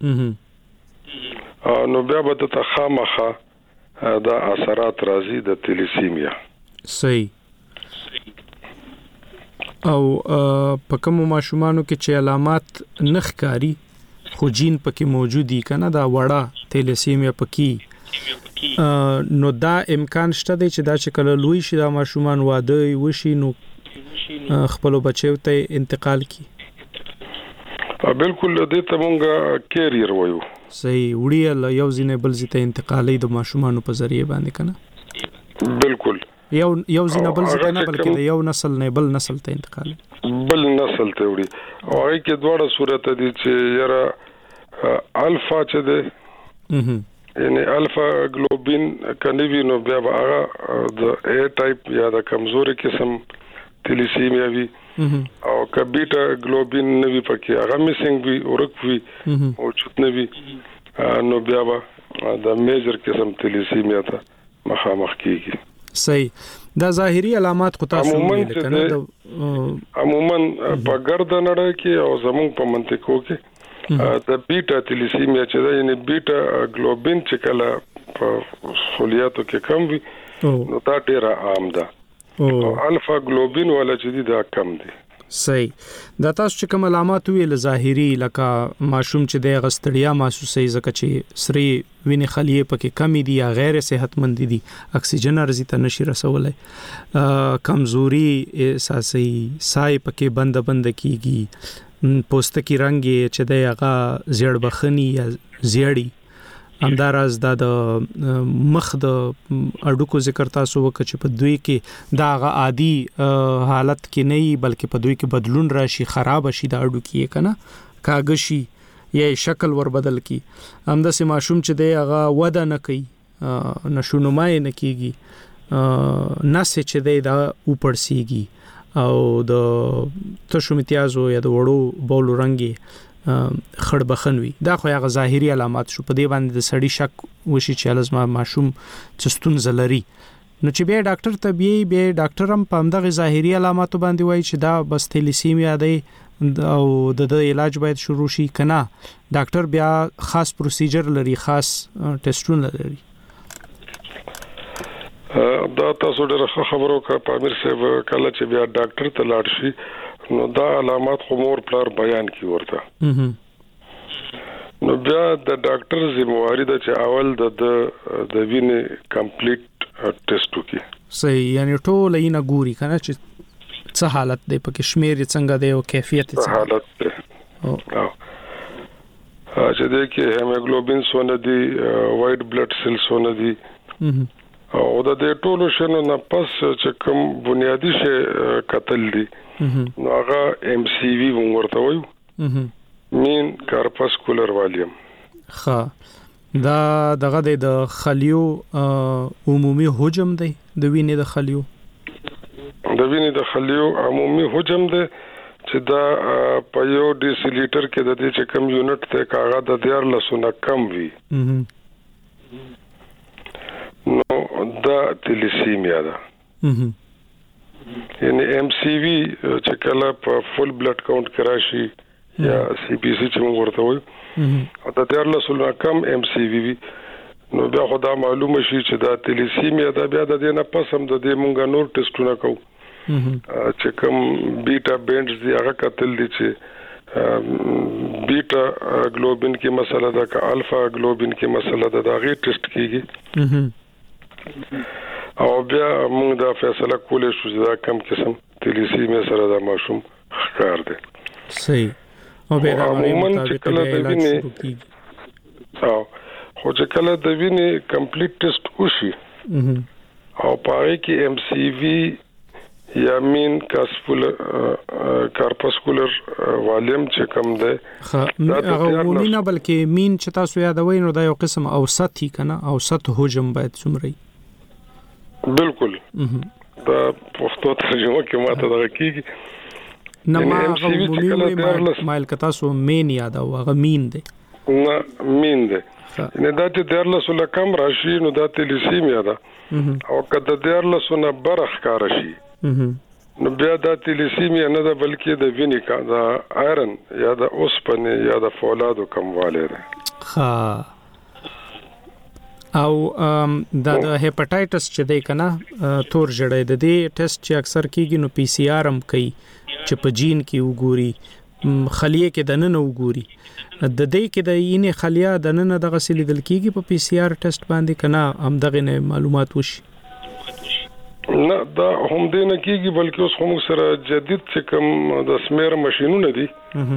نو بیا به د خامخه دا اثرات راځي د تھیلیسیمیا. صحیح. او په کوم ماشومانو کې چې علامات نخکاری خو جین پکې موجودي کنه دا وړه تیلیسیمیا پکې نو دا امکان شته دی چې دا چې کله لوی شي دا ماشومان واده وشي نو خپل بچو ته انتقال کی بالکل دې ته مونږه کیریئر وایو صحیح وړي یو ځینې بل ځای انتقالي د ماشومانو په ذریعہ باندې کنه بالکل یو ځینې بل ځای نه بلکې د یو نسل نه بل نسل ته انتقال بل نسل ته وړي او هغه کې دوه صورت دي چې یاره الفا چې ده یعنی الفا ګلوبین کني وی نو بیا هغه د ا ټایپ یا د کمزوري قسم تیلیسیمیا وی او کبیټا ګلوبین نوی پکې هغه میسنګ وی اورک وی موجود نوی نو بیا د میجر قسم تیلیسیمیا ته مخامخ کیږي صحیح دا ظاهري علامات خو تاسو ویل کنه عموما په ګرد نړۍ کې او زموږ په منطقو کې د بیټا تیلیسیمیا چې دا یعنی بیټا ګلوبین چې کله په خلیاتو کې کم وي نو دا ډیره عام ده او الفا ګلوبین ولا چې دا کم دي صحیح دا تاسو چې کوم علامات ویل ظاهري لکه ماشوم چې د غستړیا محسوسي ځکه چې سری وینې خلیه پکې کمی دي یا غیر صحتمند دي اکسیجن ارزي ته نشي رسولای کمزوري احساسي سای پکې بند کیږي پوستکی رنگ چې د هغه زیړ بخنی یا زیړی همداراز د مخ د اډوکو ذکر تاسو وکړ چې په دوی کې دا غ عادي حالت کې نه بلکې په دوی کې بدلون راشي خراب شي د اډو کې کنه کاغشي یا شکل ور بدل کی همداسې ماشوم چې دی هغه وده نه کوي نشونمای نه کیږي نس چې دی دا اوپړسیږي او د تشو امتیازو یا د وړو بولو رنگي خړ بخنوي دا خو هغه ظاهري علامات شو په دې باندې د سړی شک وشي چې لازم ماشوم چستون زلري نو چې به ډاکټر طبيعي به ډاکټر هم په همدغه ظاهري علاماتو باندې وایي چې دا بس تیلیسیمیا دی او د علاج باید شروع شي کنه ډاکټر بیا خاص پروسیجر لري خاص ټیسټونه لري دا تاسو ډېر خبرو کا پامیر صاحب کله چې بیا ډاکټر ته لاړ شي نو دا علامات خو مور پلار بیان کی ورته نو بیا د ډاکټر ذمہواری ده چې اول د وینې کمپلیټ ټیسټ وکړي صحیح یعنی ټول یې نه ګوري کنه چې څه حالت دی پکې شمیر څنګه دی او کیفیت څنګه حالت دی چې د کې هیموګلوبین سونه دی وایټ بلډ سیل سونه دی او د دې ټولو شنو نه پس چې کوم بنیادی شی قتل دی نو هغه ام سی وی ورته وایو مین کارپاسکولر والیوم ها دا دغه د خلیو عمومي حجم دی د وینې د خلیو عمومي حجم دی چې دا په یو ډیسی لیټر کې د دې چې کم یونټ ته کاغه د 1400 نه کم وي نو دا تیلیسیمیا ده یعنی ام سی وی چې کله په فول بلډ کاونټ کې راشي یا سی پی سی چې موږ ورته وایو او د 1400 نه کم ام سی وی نو بیا خو دا معلومه شي چې دا تیلیسیمیا ده بیا د دې نه پس هم د دې مونږ نور ټیسټونه کوو چې کوم بیٹا بینډز دی هغه قتل دي چې بیٹا ګلوبین کې مسله ده که الفا ګلوبین کې مسله ده دا غي ټیسټ کیږي او بیا موږ دا فیصله کولای شو چې دا کم قسم تیلیسیمیا سره دا ماشوم ښکار دی صحیح او به دا مطابق علاج شروع کیږي خو چې کله د وینې کمپلیټ ټیسټ وشي او پاره کې ام سی وی یا مین کارپاسکولر والیوم چې کم ده هغه عمومي نه بلکې مین چې تاسو یادوي نو دا یو قسم اوسط هی کنه اوسط حجم باید څومره بالکل دا پښتو ترجمه کې ماته دا کیږي نه ما عمومي مایل کتا سو مین یاد او هغه مین ده نه مین ده نه دا چې 1400 له کم راشي نو دا تیلیسیمیا ده او کله 1400 نه برخ کار شي نو بیا دا تیلیسیمیا نه ده بلکې د وینې کا دا آیرن یا د اوسپنې یا د فولادو کمواله ده ها او د هپاتایټس چې دی کنه تور جړې د دې ټیسټ چې اکثر کیږي نو پی سی آر هم کوي چې په جین کې وګوري خلیه کې د نن وګوري د دې کې د اینه خلیه د نن د غسیل دل کیږي په پی سی آر ټیسټ باندې کنه هم دغه نه معلومات وشي نه دا هم دې نه کیږي بلکې اوس هم سره جدید چې کوم د سمیر ماشينونه دي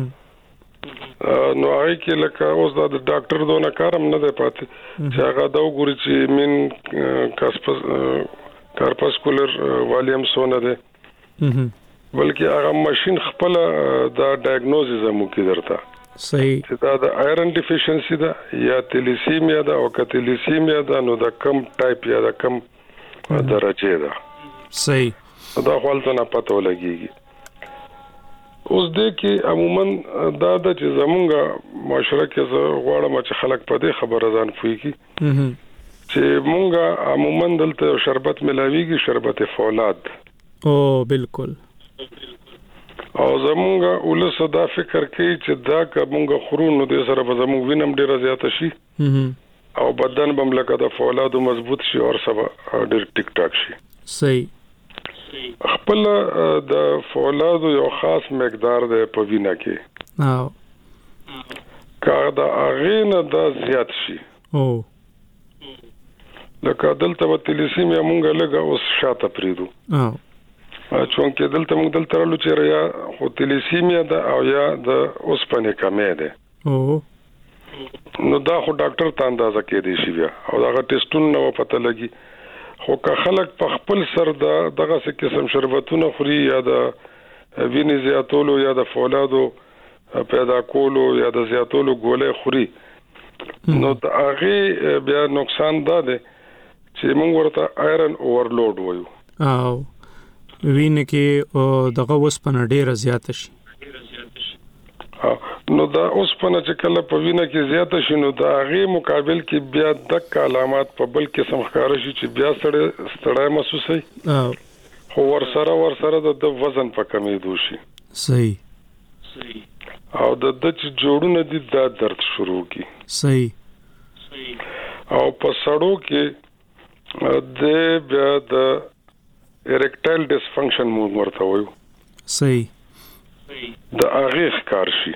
نو هغه کې لکه اوس د ډاکټر دونه کارم نه دی پاتې چې هغه دا وګوري چې مين کارپاسکولر والیوم سونه دی بلکې هغه ماشين خپل دا ډایګنوزس هم کوي درته صحیح چې دا د آیرن ډیفیشنسي ده یا تلیسیمیا ده او کتلیسیمیا ده نو د کم ټایپ یا د کم درجه ده صحیح دا خپل نه پته ولګيږي اوس دې کې عموما دا د چې زمونږه معاشره کې غواړم چې خلک په دې خبره ځان پوي کی چې مونږه عموما دلته شربت ملاويږي شربت فولاد او بالکل او زمونږه ولسه دا فکر کوي چې دا کومه خورونو د سره به زموږ وینم ډیره زیاته شي او بدن بم لکه د فولاد مضبوط شي او سبا ډیر ټیک ټاک شي صحیح خپل د فولاد یو خاص مقدار د پوینه کې او کار د اغینه د زیات شي او لکه دلته په تلیسیمیا مونږه لګه اوس شاته پریدو او چونکه دلته مونږ دلته رالو چې یا خو تلیسیمیا ده او یا د اوسپنې کمې ده او نو دا خو ډاکټر ته اندازه کې دی شي بیا او دا ټیسټونه نو پته لګي خو که خلک په خپل سر دغه څه قسم شربتونه خوري یا د وینې زیاتولو یا د فولادو پیدا کولو یا د زیاتولو ګولې خوري نو د هغه بیا نقصان ده چې موږ ورته آیرن اوورلوډ وایو او وینې کې دغه وسپنه ډیره زیات شي نو دا اوسپنه چې کله په وینه کې زیاته شي نو دا هغه مقابل کې بیا د علامات په بل قسم ښکار شي چې بیا ستړی محسوسي خو ورسره د وزن په کمېدو شي صحیح او د چې جوړونه دي دا درد شروع کی صحیح او په سړو کې د بیا د اریکټایل ډیسفنکشن موږ ورته وایو صحیح د هغه ښکار شي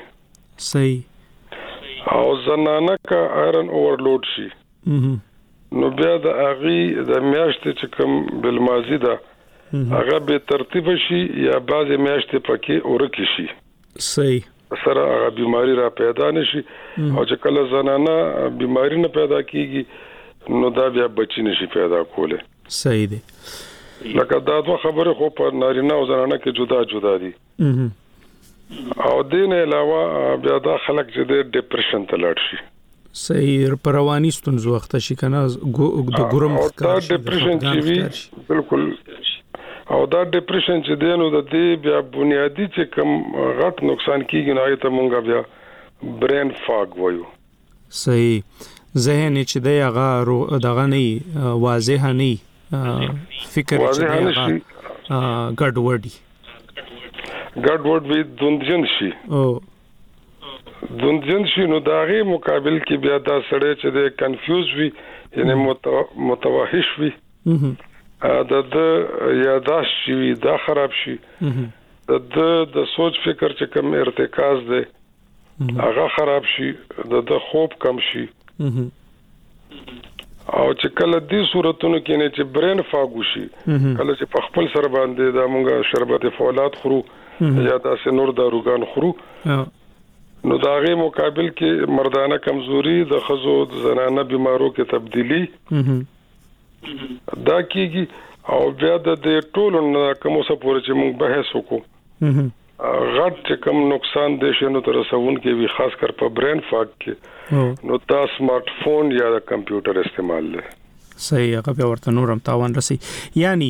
صحیح او زنانه کا آیرن اوورلوډ شي نو بیا د هغه د میاشتې چې کوم بلمازي ده هغه به ترتیب شي یا بعض میاشتې پکې اورکی شي صحیح سره هغه بیماری را پیدا نشي او چې کله زنانه بیماری نه پیدا کیږي نو دا بیا بچی نشي پیدا کوله صحیح دی لکه دا دوه خبره خو په نارینه او زنانه کې جدا دي او دین علاوه بیا دا خلک چې د ډیپریشن ته لاړ شي صحیح پروانی ستونزو وخت شي کنه د ګرم دا ډیپریشن چې وی بالکل او دا ډیپریشن چې دینو د دې بیا بنیادی چې کم غټ نقصان کیږي نه ته مونږ بیا برین فاګ وایو صحیح ذهن چې دی هغه دغه نه واضح نه فکر چې دی ګډوډي ګډوډ وي دوندجن شي او دوندجن شي نو داغه مقابل کې بیا دا سړی چې د کنفیوز وي یعنی متوحش وي د یاداش شي دا خراب شي د سوچ فکر چې کم ارتکاز دی هغه خراب شي د خوب کم شي او چې کله دې صورتونو کې نه چې برین فاګو شي کله چې په خپل سر باندې دا مونږه شربت فولاد خورو یا داسې نور داروګان خورو نو دا غي مقابل کې مردانه کمزوري د خزو زنانه بیمارو کې تبدیلی دا کیږي او بیا د ټولو کومه څه پورې چې موږ بحث وکړو غټ چې کوم نقصان دي شنو تر رسون کې وی خاص کر په برین فاګ کې نو دا سمارټ فون یا د کمپیوټر استعمال لري صحیح هغه ورته نورم تاوان رسي یعنی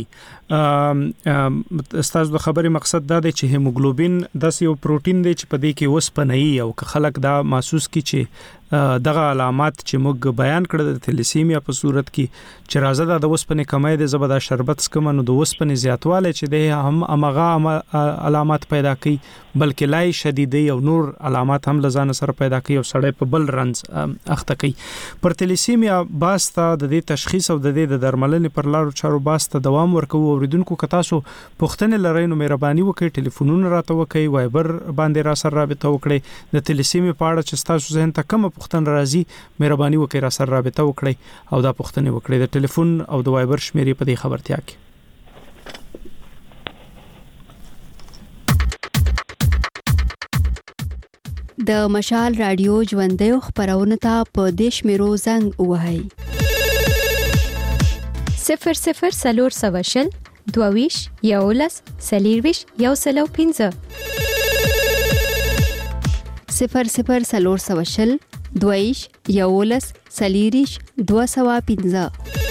استاد د خبرې مقصد دا دی چې هیموګلوبین د یو پروتین دی چې په دې کې وسپنه او خلک دا محسوس کی چې دغه علامات چې موږ بیان کړل د تلیسیمیا په صورت کې چې راځه د وسپنې کمای د زبدا شربت سکم نو د وسپنې زیاتواله چې د هم امغه علامات پیدا کوي بلکې لای شدیدي او نور علامات هم لزان سره پیدا کوي او سړی په بل رنز اخته کوي. پر تلیسیمیا باسته د دې تشخیص او د دې د درملنې پر لارو چارو باسته دوام ورکوي. اوریدونکو کتا سو پښتنه لري نو مهرباني وکړئ ټلیفونونه راته وکړئ وایبر باندې را سره رابطه وکړئ د تلیسیمیا په اړه چې تاسو ذهن ته کوم پښتنه راځي مهرباني وکړئ را سره رابطه وکړئ او دا پښتنه وکړئ د ټلیفون او د وایبر شمیرې په دې خبرتیا کې. د مشال رادیو ژوندې خبرونه ته په دیش میرو زنګ وهاي 00 سلور سواشل دوویش یولس سلیرویش یوسلو 15 00 سلور سواشل دوویش یولس سلیریش 215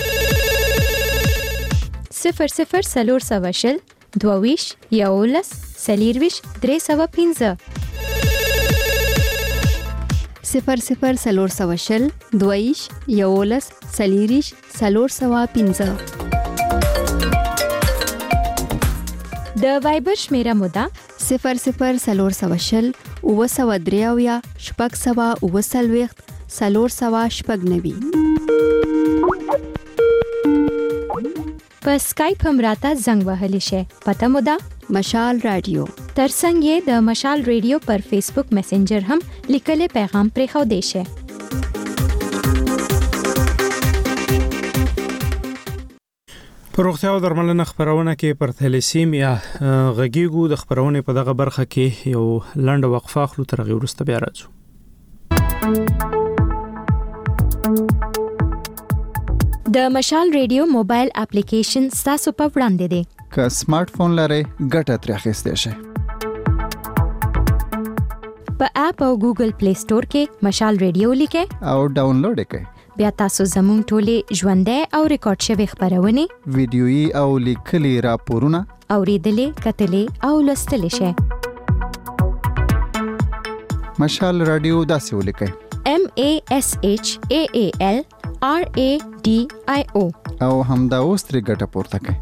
00 سلور سواشل دوویش یولس سلیرویش 315 00 سلور سواشل دویش یولس سلیریش سلور سوا 15 د وایبر شمیره مودا 00 سلور سواشل وسودریاویا شپږ سوا وسلويخت سلور سوا شپږ نوي په اسکایپ هم راته زنګ وهلی شي پته مودا مشال رادیو ترڅنګ یې د مشال ریډیو پر فیسبوک میسنجر هم لیکلي پیغام پرې خو دی شي. پروختیا او درملنه خبرونه کې پر تلیسیمیا غږیګو د خبرونه په دغه برخه کې یو لنډ وقفه خلو تر غي ورسته بیا راځو. د مشال ریډیو موبایل اپلیکیشن تاسو په وړاندې دی. که سمارټ فون لرئ ګټه ترې اخیستی شئ. په اپ او ګوګل پلی سٹور کې مشال ریډیو لیکئ او ډاونلوډ کړئ. بیا تاسو زموږ ټولې ژوندۍ او ریکارډ شوی خبرونه ویډیويي او لیکلي راپورونه اوریدلې کتلې او لوستلې شئ. مشال رادیو داسې ولیکئ MASHAAL RADIO او همدا اوس ترې ګټه پورته کړئ.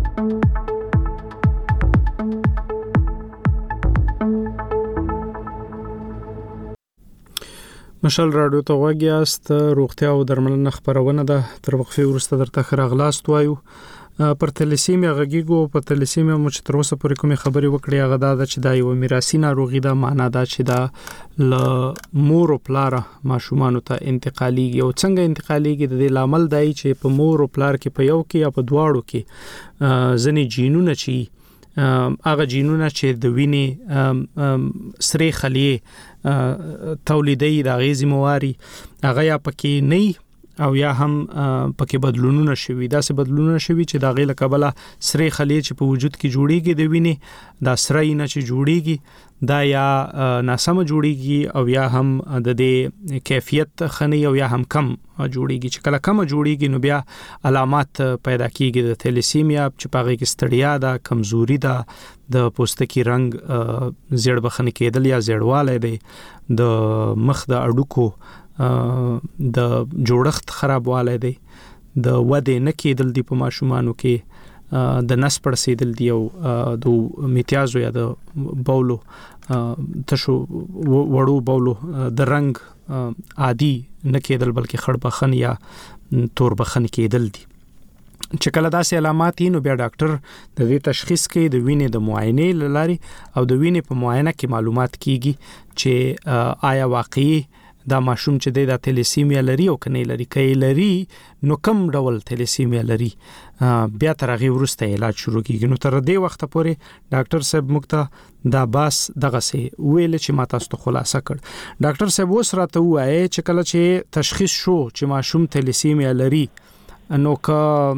مشال رادیو ته واګیاست روغتیا او درملنه خبرونه ده تر وقفه ورسته درته خراغلاست وایو. پر تلیسیمیا غږیګو په تلیسیمیا مو چې تر اوسه پورې کومه خبري وکړي هغه دا چې دا یو میراثي ناروغي ده معنا دا چې دا ل مور او پلار ماشومان ته انتقالي او څنګه انتقاليږي د دې لامل دی چې په مور او پلار کې په یو کې یا په دواړو کې ځنې جینونه چې هغه جینونه چې د وینې سری خلیه تولیدي د غیزي مواري هغه یا پکې نه او یا هم پکې بدلونونه شوي داسې بدلونونه شوي چې دا غیله قبله سری خلیه چې په وجود کې جوړیږي د وینې دا سری نه چې جوړیږي دا یا ناسم جوړیږي او یا هم د دې کیفیت خني او یا هم کم جوړیږي چې کله کم جوړیږي نو بیا علامات پیدا کیږي د تلیسیمیا چې پاغه کې ستړیا ده کمزوري ده د پوستکي رنگ زیړ بخنه کېدل یا زیړواله دی د مخ د اډوکو د جوړښت خرابواله دی د وده نه کېدل دی په ماشومانو کې د نس پړسېدل دی او د میتیازو یا د بولو تشو وړو بولو د رنگ عادي نه کېدل بلکې خړ بخن یا تور بخن کېدل دی. چې کله داسې علامات نو بیا ډاکټر د دې تشخیص کې د وینې د معاینې لاري او د وینې په معاینه کې معلومات کیږي چې آیا واقعي دا ماشوم چې د تلیسیمیا لري او کني لري کای لري نو کم ډول تلیسیمیا لري بیا تر هغه ورسته علاج شروع کیږي. نو تر دې وخت پورې ډاکټر صاحب مکته دا باس دغه سي ویل چې ما تاسو ته خلاصه کړ. ډاکټر صاحب اوس راته وایي چې کله چې تشخیص شو چې ماشوم تلیسیمیا لري نو که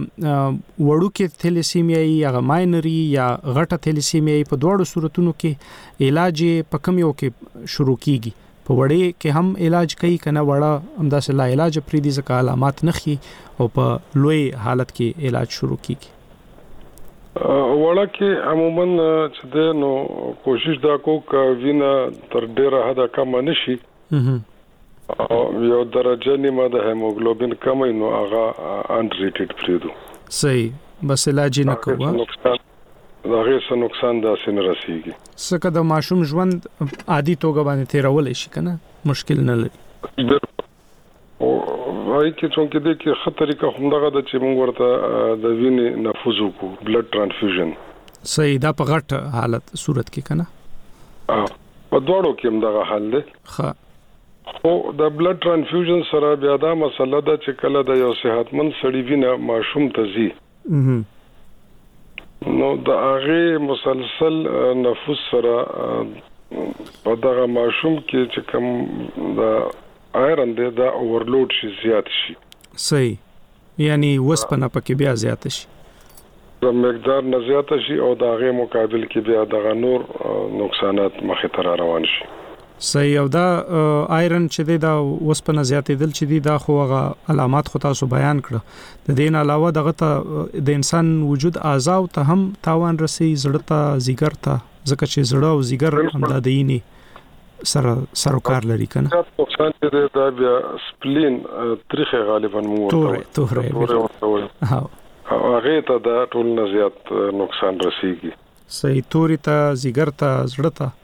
وړو کې تلیسیمیا یا ماینري یا غټه تلیسیمیا په دوړو صورتونو کې علاج په کم یو کې شروع کیږي. په وړې کې هم علاج کوي کنه وړه همداسې لا علاج پرې دي ځکه علامات نخي او په لوی حالت کې علاج شروع کیږي. وړه کې عموما چې د نو کوشش دا کو ک وینا تر ډیره حد کم نشي او یو درجه نیمه د هیموګلوبین کم نو هغه انټریټډ پریدو صحیح بس علاج نه کوو دا غیر نقصان د سن رسیږي څنګه د ماشوم ژوند عادي توګه باندې تیرول شي کنه مشکل نه لري او وايي چې څنګه دې کې خطرې کا همدغه د چې موږ ورته د وینې نفوذ وکړو بلډ ترانسفیوژن صحیح دا په غټ حالت صورت کې کنه په دوړو کې همدغه حل دی خو د بلډ ترانسفیوژن سره بیا دا مسله ده چې کله د یو صحتمند سړي وینه ماشوم ته ځي نو د هغه مسلسل نفوذ سره په دغه ماشوم کې چې کوم د آیرن د اورلود شي زیات شي صحیح یعنی وسپنه پکې بیا زیات شي د مقدار نه زیات شي او د هغه مقابل کې بیا دغه نور نقصانات مخې ته روان شي صحیح او دا آیرن چې دا وسپنه زیاتېدل چې دی دا خو هغه علامات خو تاسو بیان کړه د دین علاوه دغه ته د انسان وجود اعضاء ته هم تاوان رسي زړه ته زیګر ته ځکه چې زړه او زیګر هم د دیني سروکار لري کنه نقصان دې دا بیا سپلین تاریخ غالبا توره هغه ته دا ټول نه زیات نقصان رسیږي صحیح توري ته زیګر ته زړه ته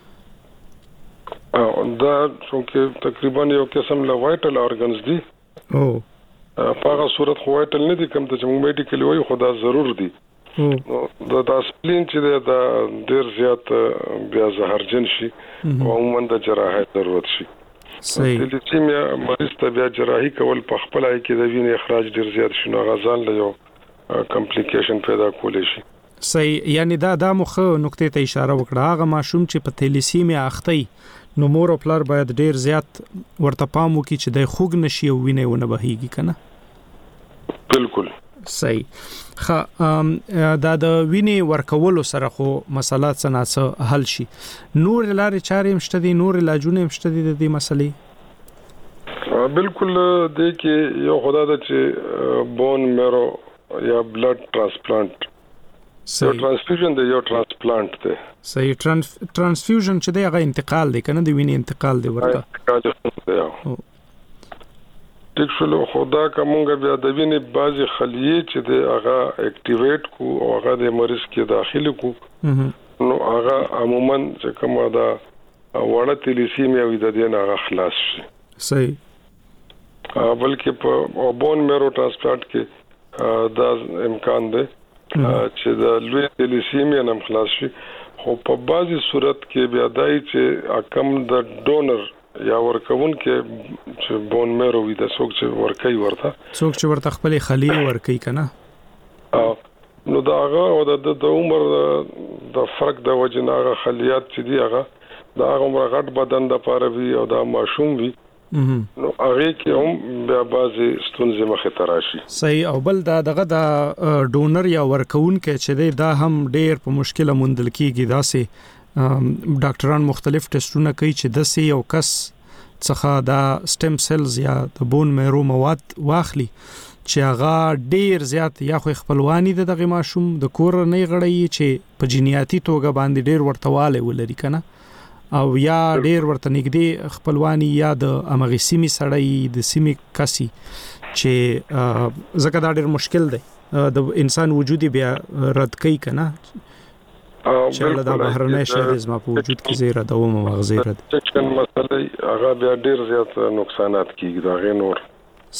دا څنګه تقریبا یو قسم لا وایټل اورګنز دي په هغه صورت خو وایټل نه دي کوم ته چې موږ میډیکل وایو خو دا ضرور دي دا سپلین چې دا ډیر زیات بیا زهرجن شي او عموما د جراحت ضرورت شي صحیح د لیچیمیا مریض ته بیا جراحي کول په خپل ای کې د وینې اخراج ډیر زیات شي نو غزان له یو کمپلیکیشن پیدا کولی شي صحیح یعنی دا مخه نقطې ته اشاره وکړه هغه ماشوم چې په تیلیسیمیا اختی نو مور او پلار باید ډیر زیات ورته پام وکړي چې د خوګ نشي او وینې ونه بهيږي کنه بالکل صحیح دا د وینې ورکولو سره خو مسله څنګه حل شي نور لارې چارې مشته دي نور علاجونه مشته دي د دې مسلې بالکل د کې یو خدای د چې بون میرو یا بلډ ترانسپلانت ترانسفیوژن د یو ترانسپلانت دی صحیح ترانسفیوژن چې دی هغه انتقال دی کنه د وینې انتقال دی ورته ټیکشلو خدا کومګه بیا د وینې بازي خلیې چې دی هغه اکټیویټ کو او هغه د مریض کې داخلي کو نو هغه عموما چې کومه دا وړه تیلیسیمیا وي د دې نه هغه خلاص شي صحیح بلکې په بون میرو ترانسپلانت کې دا امکان دی چې د لوی تیلیسیمیا نم خلاص شي خو په بعضي صورت کې بیا دای چې کم د ډونر یا ورکون کې چې بون میرو وي د څوک چې ورکي ورته خپل خلی ورکي کنه نو دا هغه او د عمر د فرق د وجناغه خلیات چې دی هغه دا عمر غټ بدن د پاره وي او دا ماشوم وي نو هغه کې هم بیا بازي ستونزې مخه تراشي صحیح او بل دغه د ډونر یا ورکون کې چې دا هم ډېر په مشکله موندل کیږي داسې ډاکټران مختلف ټیسټونه کوي چې د سي او کس څخه دا سټیم سیلز یا د بون میرو مواد واخلي چې هغه ډېر زیات یا خو خپلوانی دغه ماشوم د کور نه غړی چې په جنیاتي توګه باندې ډېر ورتواله ولري کنه او یا ډیر ورته نږدې خپلوانی یا د امغه سیمې سړی د سیمې کسي چې زکه دا ډیر مشکل دی د انسان وجود بیا رد کوي کنه چې له بهرنۍ شهر زما په وجود کې زیره دوم مغزه رد چې مسله هغه بیا ډیر زیات نقصانات کیږي دا غي نور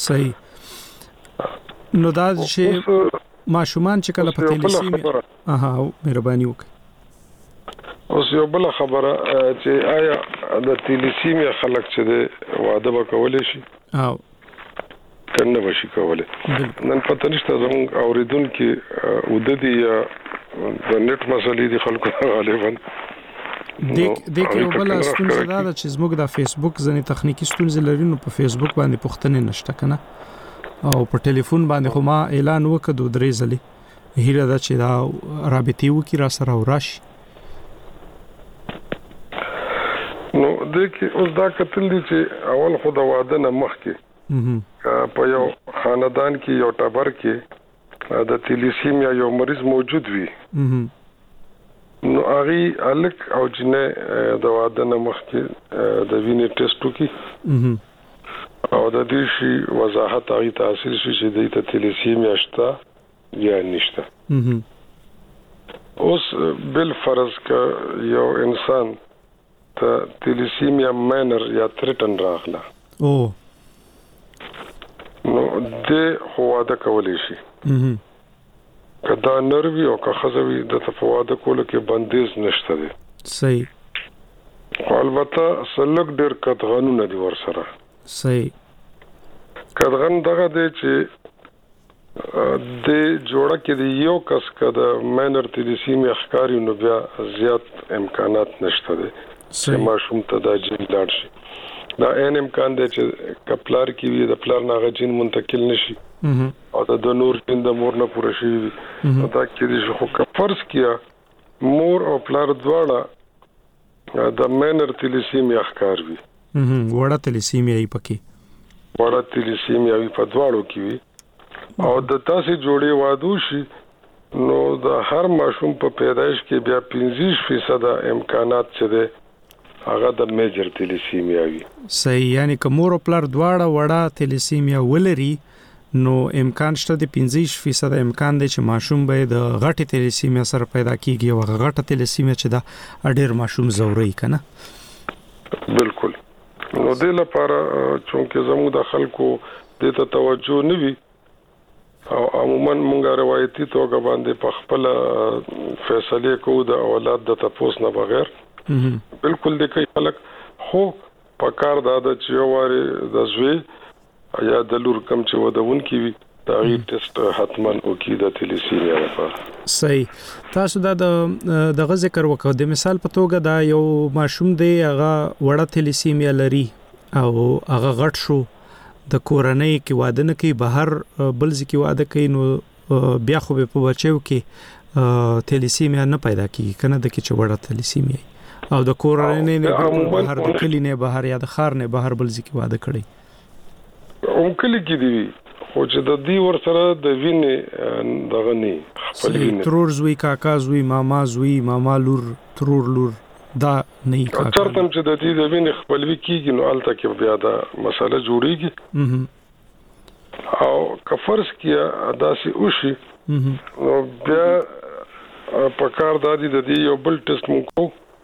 صحیح نو دا چې ماشومان چې کله په تیلیسیمیا مهرباني وکړئ اوس یو بل خبره چې آیا د تیلیسیمیا خلک چې د واده وکولې شي او کنه وشي کولای نن پته نشته زموږ اوریدونکو وددي یا د نت مسلې دي خلکو غالبا د یو بل ستونزه دا چې زموږ د فیسبوک ځنې تخنیکی ستونزې لري نو په فیسبوک باندې پوښتنه نشته کنه او په ټلیفون باندې خو ما اعلان وکړو درې ځلې هیله ده چې دا رابطي وکړي را سره وراشي نو د کې اوس دا کتل دي چې اول خو د واده نه مخکې په یو خاندان کې یو ټبر کې د تیلیسیمیا یو مریض موجود وي نو هغه الک او جنې د واده نه مخکې د وینې ټیسټ وکړي او د دې شی وضاحت هغه تحصیل شي چې د تلیسیمیا شته یا نشته. اوس بل فرض کا یو انسان ته تلیسیمیا ماینر یا تریټن راغله او نو د هواده کولې شي کدا نروي او که خزوي د تفواده کولو کې بندیز نشته دي. صحیح. البته سلک ډیر قطغانونه دي ورسره. صحیح. قطغن دغه دی چې د جوړه کې دی یو کس کده ماینر تلیسیمیا ښکاری نو بیا زیات امکانات نشته دي چې ماشوم ته دا جین لاړ شي. دا ان امکان دی چې کپلار کې وي د پلار ناغه جین منتقل نشي او د نور جین د مور نه پوره شي دا کې دي خو فرض کیا مور او پلار دواړه د ماینر تلیسیمیا ښکار وي وړه تلیسیمیا یې پکې وړه تلیسیمیا وي په دواړو کې وي او د تاسو جوړې وادو شي نو د هر ماشوم په پیدایش کې بیا 50% امکانات چې ده هغه د میجر تلیسیمیا وي. صحیح. یعنی که مور او پلار دواړه وړه تلیسیمیا ولري نو امکان شته د 50% امکان دی چې ماشوم به د غټه تلیسیمیا سره پیدا کیږي او غټه تلیسیمیا چې دا ډېر ماشوم زوري کنه. بالکل. نو د لپاره چې زموږ د خلکو د توجه نوي او عموما مونږه روایتي توګه باندې په خپل فیصله کوو د اولاد د تپوس نه بغیر بالکل د کوي خلک خو په کار د چواري د زوی یا د لور کم چې ودون کی وي دا غي ټیسټ حتما وکي د تلیسیمیا لپاره. صحیح. تاسو دا د ذکر وکړو د مثال په توګه دا یو ماشوم دی هغه وړه تلیسیمیا لري او هغه غټ شو د کورنۍ کې واده نه کوي بهر بلځ کې واده کوي نو بیا خو په بچو کې تلیسیمیا نه پیدا کیږي کنه د کې چې وړه تلیسیمیا او د کورنۍ نه بهر د کلی نه بهر یا د خار نه بهر بلځ کې واده کړي او کلی کې دی خو چې د دې ور سره د وینې دغه نه خپل وینې ترور زوی کاکا زوی ماما زوی ماما لور ترور لور دا نه کاکا چرته چې د دې د وینې خپلوي کیږي نو الته کې بیا دا مسله جوړیږي او کفرس کیا داسې وشي نو بیا په کار دادی د دې یو بل ټیسټ مو کو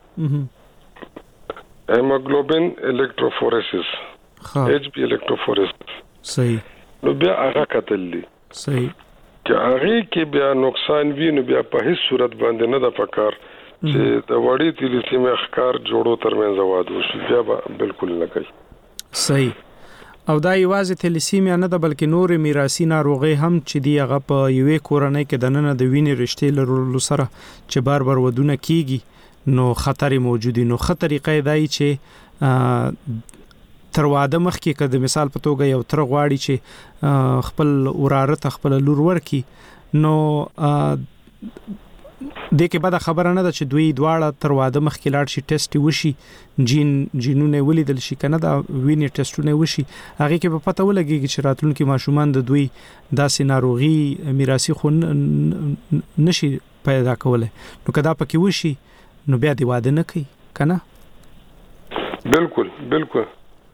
هیموګلوبین الکتروفورسس HB الکتروفورسس. صحیح. نو بیا هغه کتل دي. صحیح. چې هغه کې بیا نقصان وي نو بیا په هیڅ صورت باندې نه د پکار چې د وړي تلیسیمیا ښکار جوړو ترمنځ وادو شي بیا بالکل نه کوي. صحیح. او دا یوازې تلیسیمیا نه ده بلکې نور میراثي ناروغي هم چې دی هغه په یوې کورنۍ کې د نن د وینې رشتې لرلو سره چې بار ودونه کیږي نو خطر موجودي نو خطر قیدای چې تر واده مخکې کده مثال په توګه یو تر غواړي چې خپل وراره خپل لور ورکی نو د کې بعد خبره نه ده چې دوی دواړه تر واده مخکې لاړ شي ټیسټ وشي جینونه ولیدل شي کنه دا وینې ټیسټونه وشي هغه کې په پته ولګي چې راتلونکي ماشومان د دوی داسې ناروغي میراثي خون نشي پیدا کوله نو کدا پکې وشي نو بیا دی واده نه کوي کنه. بالکل بالکل.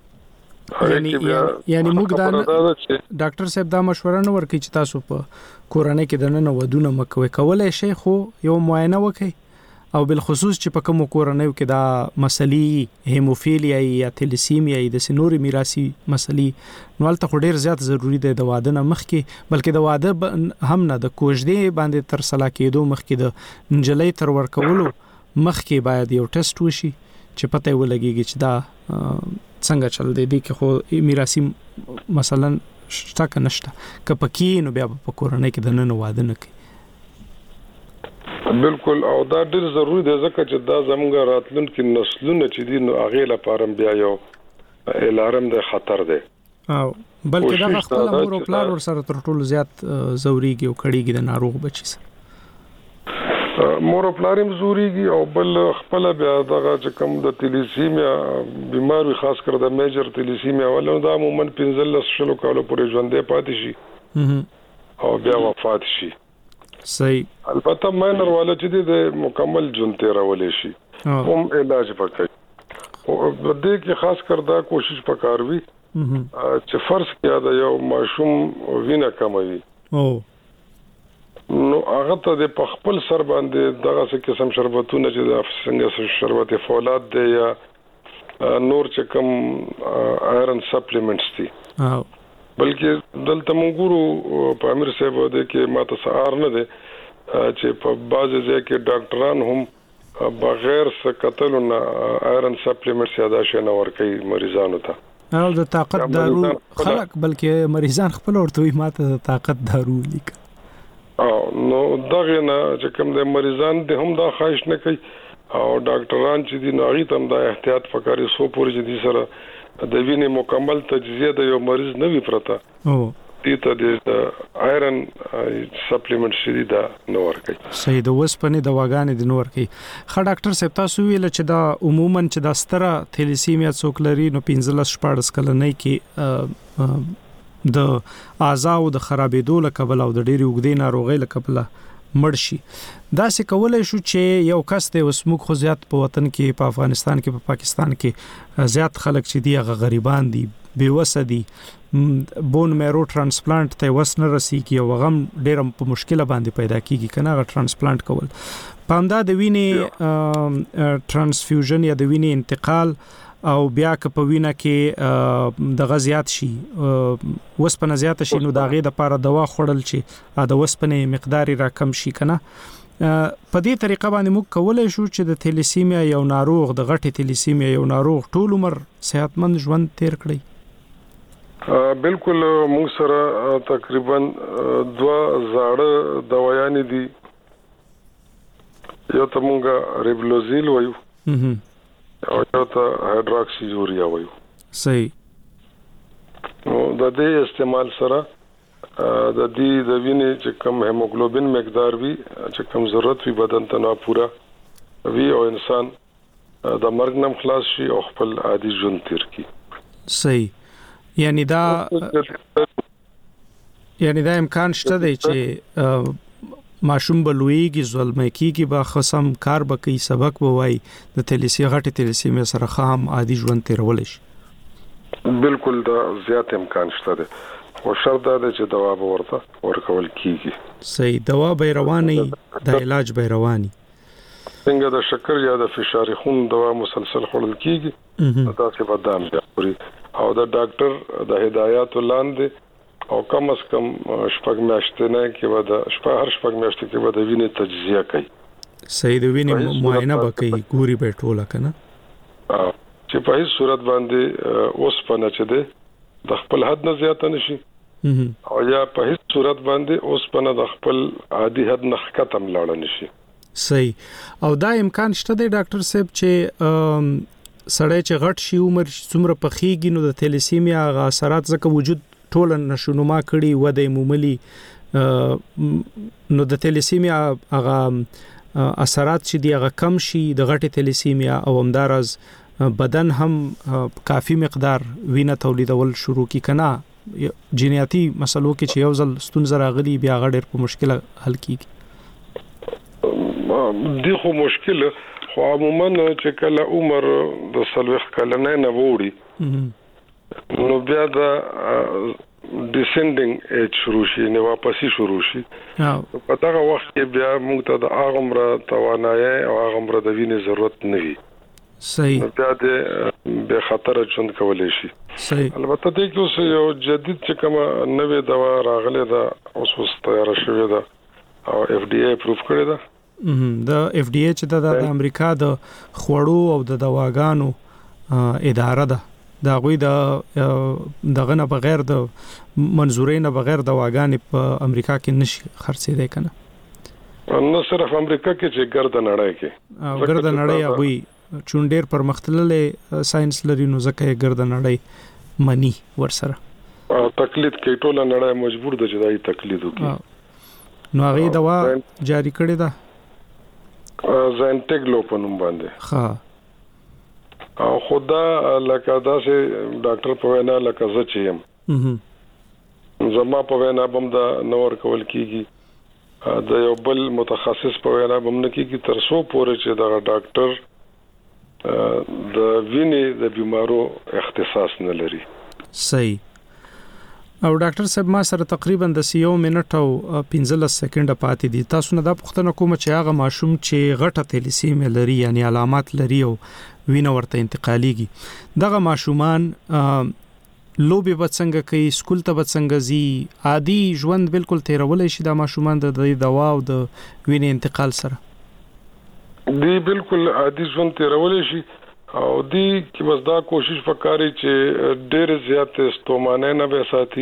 یعنی موږ دا ډاکټر صاحب دا مشوره نه ورکړي چې تاسو په کورنۍ کې د نن ودونه مکوي کولای شي خو یو معاینه وکړي او بل خصوص چې په کوم کورنۍ کې دا مسلې هیموفیلیا یا تلیسیمیا د سنوري میراثي مسلې نو البته ډیر زیات ضروری دی د واده نه مخکې بلکې د واده هم نه د کوژدې باندې تر سلا کېدو مخکې د نجلۍ تر ورکولو مخکې باید یو ټیسټ وشي چې پته ولګيږي چې دا څنګه چل دی کې خو میراثي مثلا شته که نشته که پکې نو بیا په کورنۍ کې د نن واده نه کوي. بالکل او دا ډېر ضروری دی ځکه چې دا زموږ راتلونکي نسلونه چې دي نو هغه لپاره بیا یو الارم د خطر دی او بلکې دا خپل امور او پلان ور سره تر ټولو زیات زوريږي او کړيږي د ناروغ بچي سره مور پلاریم زوريږي او بل خپل بیا دغه چې کوم د تلیسیمیا بیماری خاص کر د میجر تلیسیمیا ولنو دا عموما 15 کالو پورې ژوندې پاتې شي او بیا وفات شي. صحیح. البته ماینر والا چې د مکمل ژوند تیرولې شي هم علاج پکې او د دې کې خاص کر دا کوشش پکاروي چې فرض کړه د یو ماشوم وینه کموي نو هغه ته د خپل سر باندې دغه څه قسم شربتونه چې د څنګه شربت فولاد دی یا نور چې کوم آیرن سپلیمنټس دي بلکې دلته موږ ګورو په امیر صاحب د کې ماته سهار نه دي چې په بعض ځای کې ډاکټران هم بغیر څه کتلونه آیرن سپلیمنټس یا دا شی نه ورکوي مریضانو ته او د طاقت دارو خلک بلکې مریضان خپل ورته ماته د طاقت دارو لیک نو دغه نه چې کوم د مریضان د هم دا خواهش نه کوي او ډاکټران چې دي ناغي تم دا احتیاط فکرې سو پورې چې دي سره د وینې مکمل تجزیه د یو مریض نه وی پرتا دې ته د آیرن سپلیمنټ شې دا نو ورکي صحیح د وسپنې دواګانې د نور کوي خا ډاکټر صاحب تاسو ویل چې دا عموما چې دا ستره تھیلیسیمیا څوک لري نو 15-14 کلنۍ کې د اعضاء د خرابېدو لکبل او د ډېری وګړي ناروغي لکبل مړ شي دا څه کولای شو چې یو کس ته وسموک خو زیات په وطن کې په افغانستان کې په پاکستان کې زیات خلک چې دی هغه غریبان دي بیوسه دي بون میرو ترانسپلانت ته وسنه رسی کی او غم ډېر په مشکله باندې پیدا کیږي کنه غ ترانسپلانت کول پامدا د وینې ترانسفیوژن یا د وینې انتقال او بیا که په وینه کې د غزيات شي وسپنه زیات شي نو داغه د لپاره دوا خوړل شي د وسپنه مقدار را کم شي کنه په دې طریقه باندې موږ کولای شو چې د تھیلیسیمیا یو ناروغ د غټه تھیلیسیمیا یو ناروغ ټول عمر صحتمند ژوند تیر کړي بالکل موږ سره تقریبا 2 زاړه دوايان دي یو ته موږ ریبلوزیل وایو او یو ته هایدروکسیوریا وایو صحیح نو د دې استعمال سره د دې د وینې چې کم هیموګلوبین مقدار وي چې کم ضرورت وي بدن ته نه پورا وی او انسان د مرګ نم خلاص شي او خپل عادي ژوند تیر کړي صحیح یعنی دا امکان شته دی چې ماشوم بلويږي ظلم کیږي با خصم کار بکی سبق بوای د تھیلیسیمیا غټه تھیلیسیمیا سره خام عادي ژوند تیرول شي بالکل دا زیات امکان شته دی او شرط دا چې دوا به ورته ورکول کیږي صحیح دوا به رواني د علاج به رواني څنګه د شکر یا د فشار خون دوا مسلسل خورل کیږي دا څه بدام دی او د ډاکټر د هدایت لاندې او کم از کم شپږ میاشتې نه کې به د هر شپږ میاشتې کې به د وینې تجزیه کوي صحیح د وینې معاینه وکړي ګوري به ټوله کنه چې په هیڅ صورت باندې اوس پنه چي دي د خپل حد نه زیات نشي او یا په هیڅ صورت باندې اوس پنه د خپل عادي حد نه ختم لاړ نشي صحیح او دا امکان شته دی ډاکټر صاحب چې سړی چې غټ شي عمر څومره پخېږي نو د تھیلیسیمیا غ اثرات زکه وجود ټول نشونما کړي و د عمومي نو د تھیلیسیمیا هغه اثرات چې دی هغه کم شي د غټه تھیلیسیمیا او همدارز بدن هم کافي مقدار وینه تولیدول شروع کی کنه جینیاتی مسلو کې چې یو ځل ستونزه راغلي بیا غډر په مشکله حل کیږي دی خو مشکله خو عموما چې کله عمر د 40 کلنه نه وړي نو بیا دا ډیسندینګ ایج شروع شي نو واپسی شروع شي په دغه وخت کې بیا موږ ته د اغمره توانایي او اغمره د وینې ضرورت نه وي صحیح بیا د به خطر ژوند کولای شي صحیح البته د یو جدید چې کومه نوې دوا راغله دا اوس تیار شوې ده او اف ډي اي اپروف کړی ده د اف ډي اي چې د امریکا د خوړو او د دواګانو اداره ده دا غوي دغه نه بغیر د منزورې نه بغیر دواګانې په امریکا کې نشي خرڅېدای کنه نو صرف امریکا کې چې ګرد نړۍ کې ګرد نړۍ غوي چونډیر پر مختللې ساينس لري نو ځکه ګرد نړۍ منی ورسره تقلید کې ټوله نړۍ مجبور ده چې دای تقلید وکړي نو هغه دوا جاری کړی ده زینټګلو په نوم باندې ها او خدا لکه دا چې ډاکټر په وینا لکه زه چې يم زما په وینا بم دا نور کول کیږي د یو بل متخصص په وینا بم نه کیږي تر څو پورې چې دا ډاکټر د وینې د بیمارو اختصاص نه لري صحیح. او ډاکټر صاحب ما سره تقریبا د 1 منټ او 15 سکند پاتې دي. تاسو نه دا پوښتنه کوم چې هغه ماشوم چې غټه تلیسیم لري یعنی علامات لري او وینه ورته انتقالیږي دغه ماشومان لوبي بڅنګ کوي سکول ته بڅنګ زی عادي ژوند بالکل تیرولای شي د ماشومان د دوا او د وینې انتقال سره دی بالکل عادي ژوند تیرولای شي او دی کې بس دا کوشش وکړي چې ډېر زیات ستومانه نه به ساتي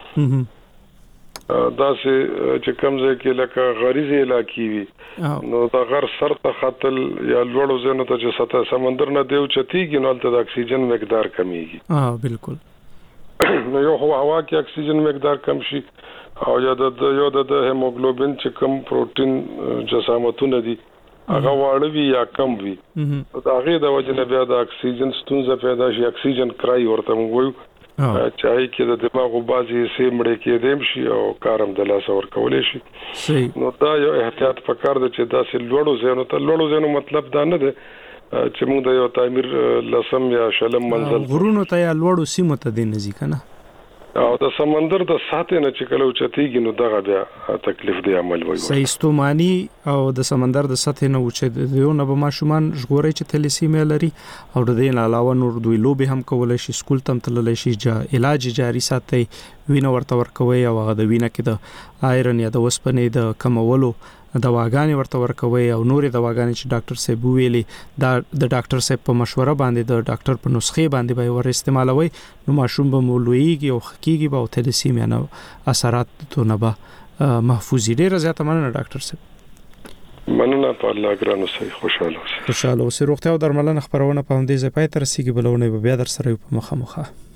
دا چې کمزې کې لکه غریزي علاقې وي نو دا غر سر ته خطل یا لوړو ځینو ته چې سطح سمندر نه دیو چتیږي نو د اکسیجن مقدار کمیږي بالکل نو یو هوا کې اکسیجن مقدار کم شي او یا د هیموګلوبین چې کم پروتین جسامتونه دي هغه واړوي یا کم وي دا هغه د وجه نه بیا د اکسیجن ستونزه پیدا شي اکسیجن کرای ورته وایو چاهي کې د دماغ بازي سیمړې کې دیم شي او کارم د لاس ور کولې شي نو دا یو احتیاط پکار دی چې دا سه لوړو زینو مطلب دا نه دی چې موږ د یو تعمیر لسم یا شلم منزل غرونو ته یا لوړو سیمو ته دی نزدیک نه او د سمندر د ساتنه چې کله چتیږي نو دغه بیا تکلیف دی عمل وایي سېستومانی او د سمندر د سطح نه چې دیونه به ماشومان ژغوري چې تلیسیمیا لري او د دې علاوه نور دوی لوبي هم کولای شي سکول تم تللی شي علاج جاري ساتي وینه ورته ورکوي او هغه د وینه کې د آیرن یا د وسپنې د کمولو دواګانې ورته ورکوي او نورې دواګانې چې ډاکټر صاحب ویلي دا د ډاکټر صاحب په مشوره باندې د ډاکټر په نسخه باندې به ور استعمالوي نو ماشوم به مولويږي او حقيقي به تلیسیمیا نه اثرات ته نه به محفوظ دي. رضایت مننه ډاکټر صاحب. مننه په الله ګرانو سي خوشاله اوسئ روغتیا او درملنه خبرونه په همدې ځای پای تر سیګي بلونه بیا در سره په مخه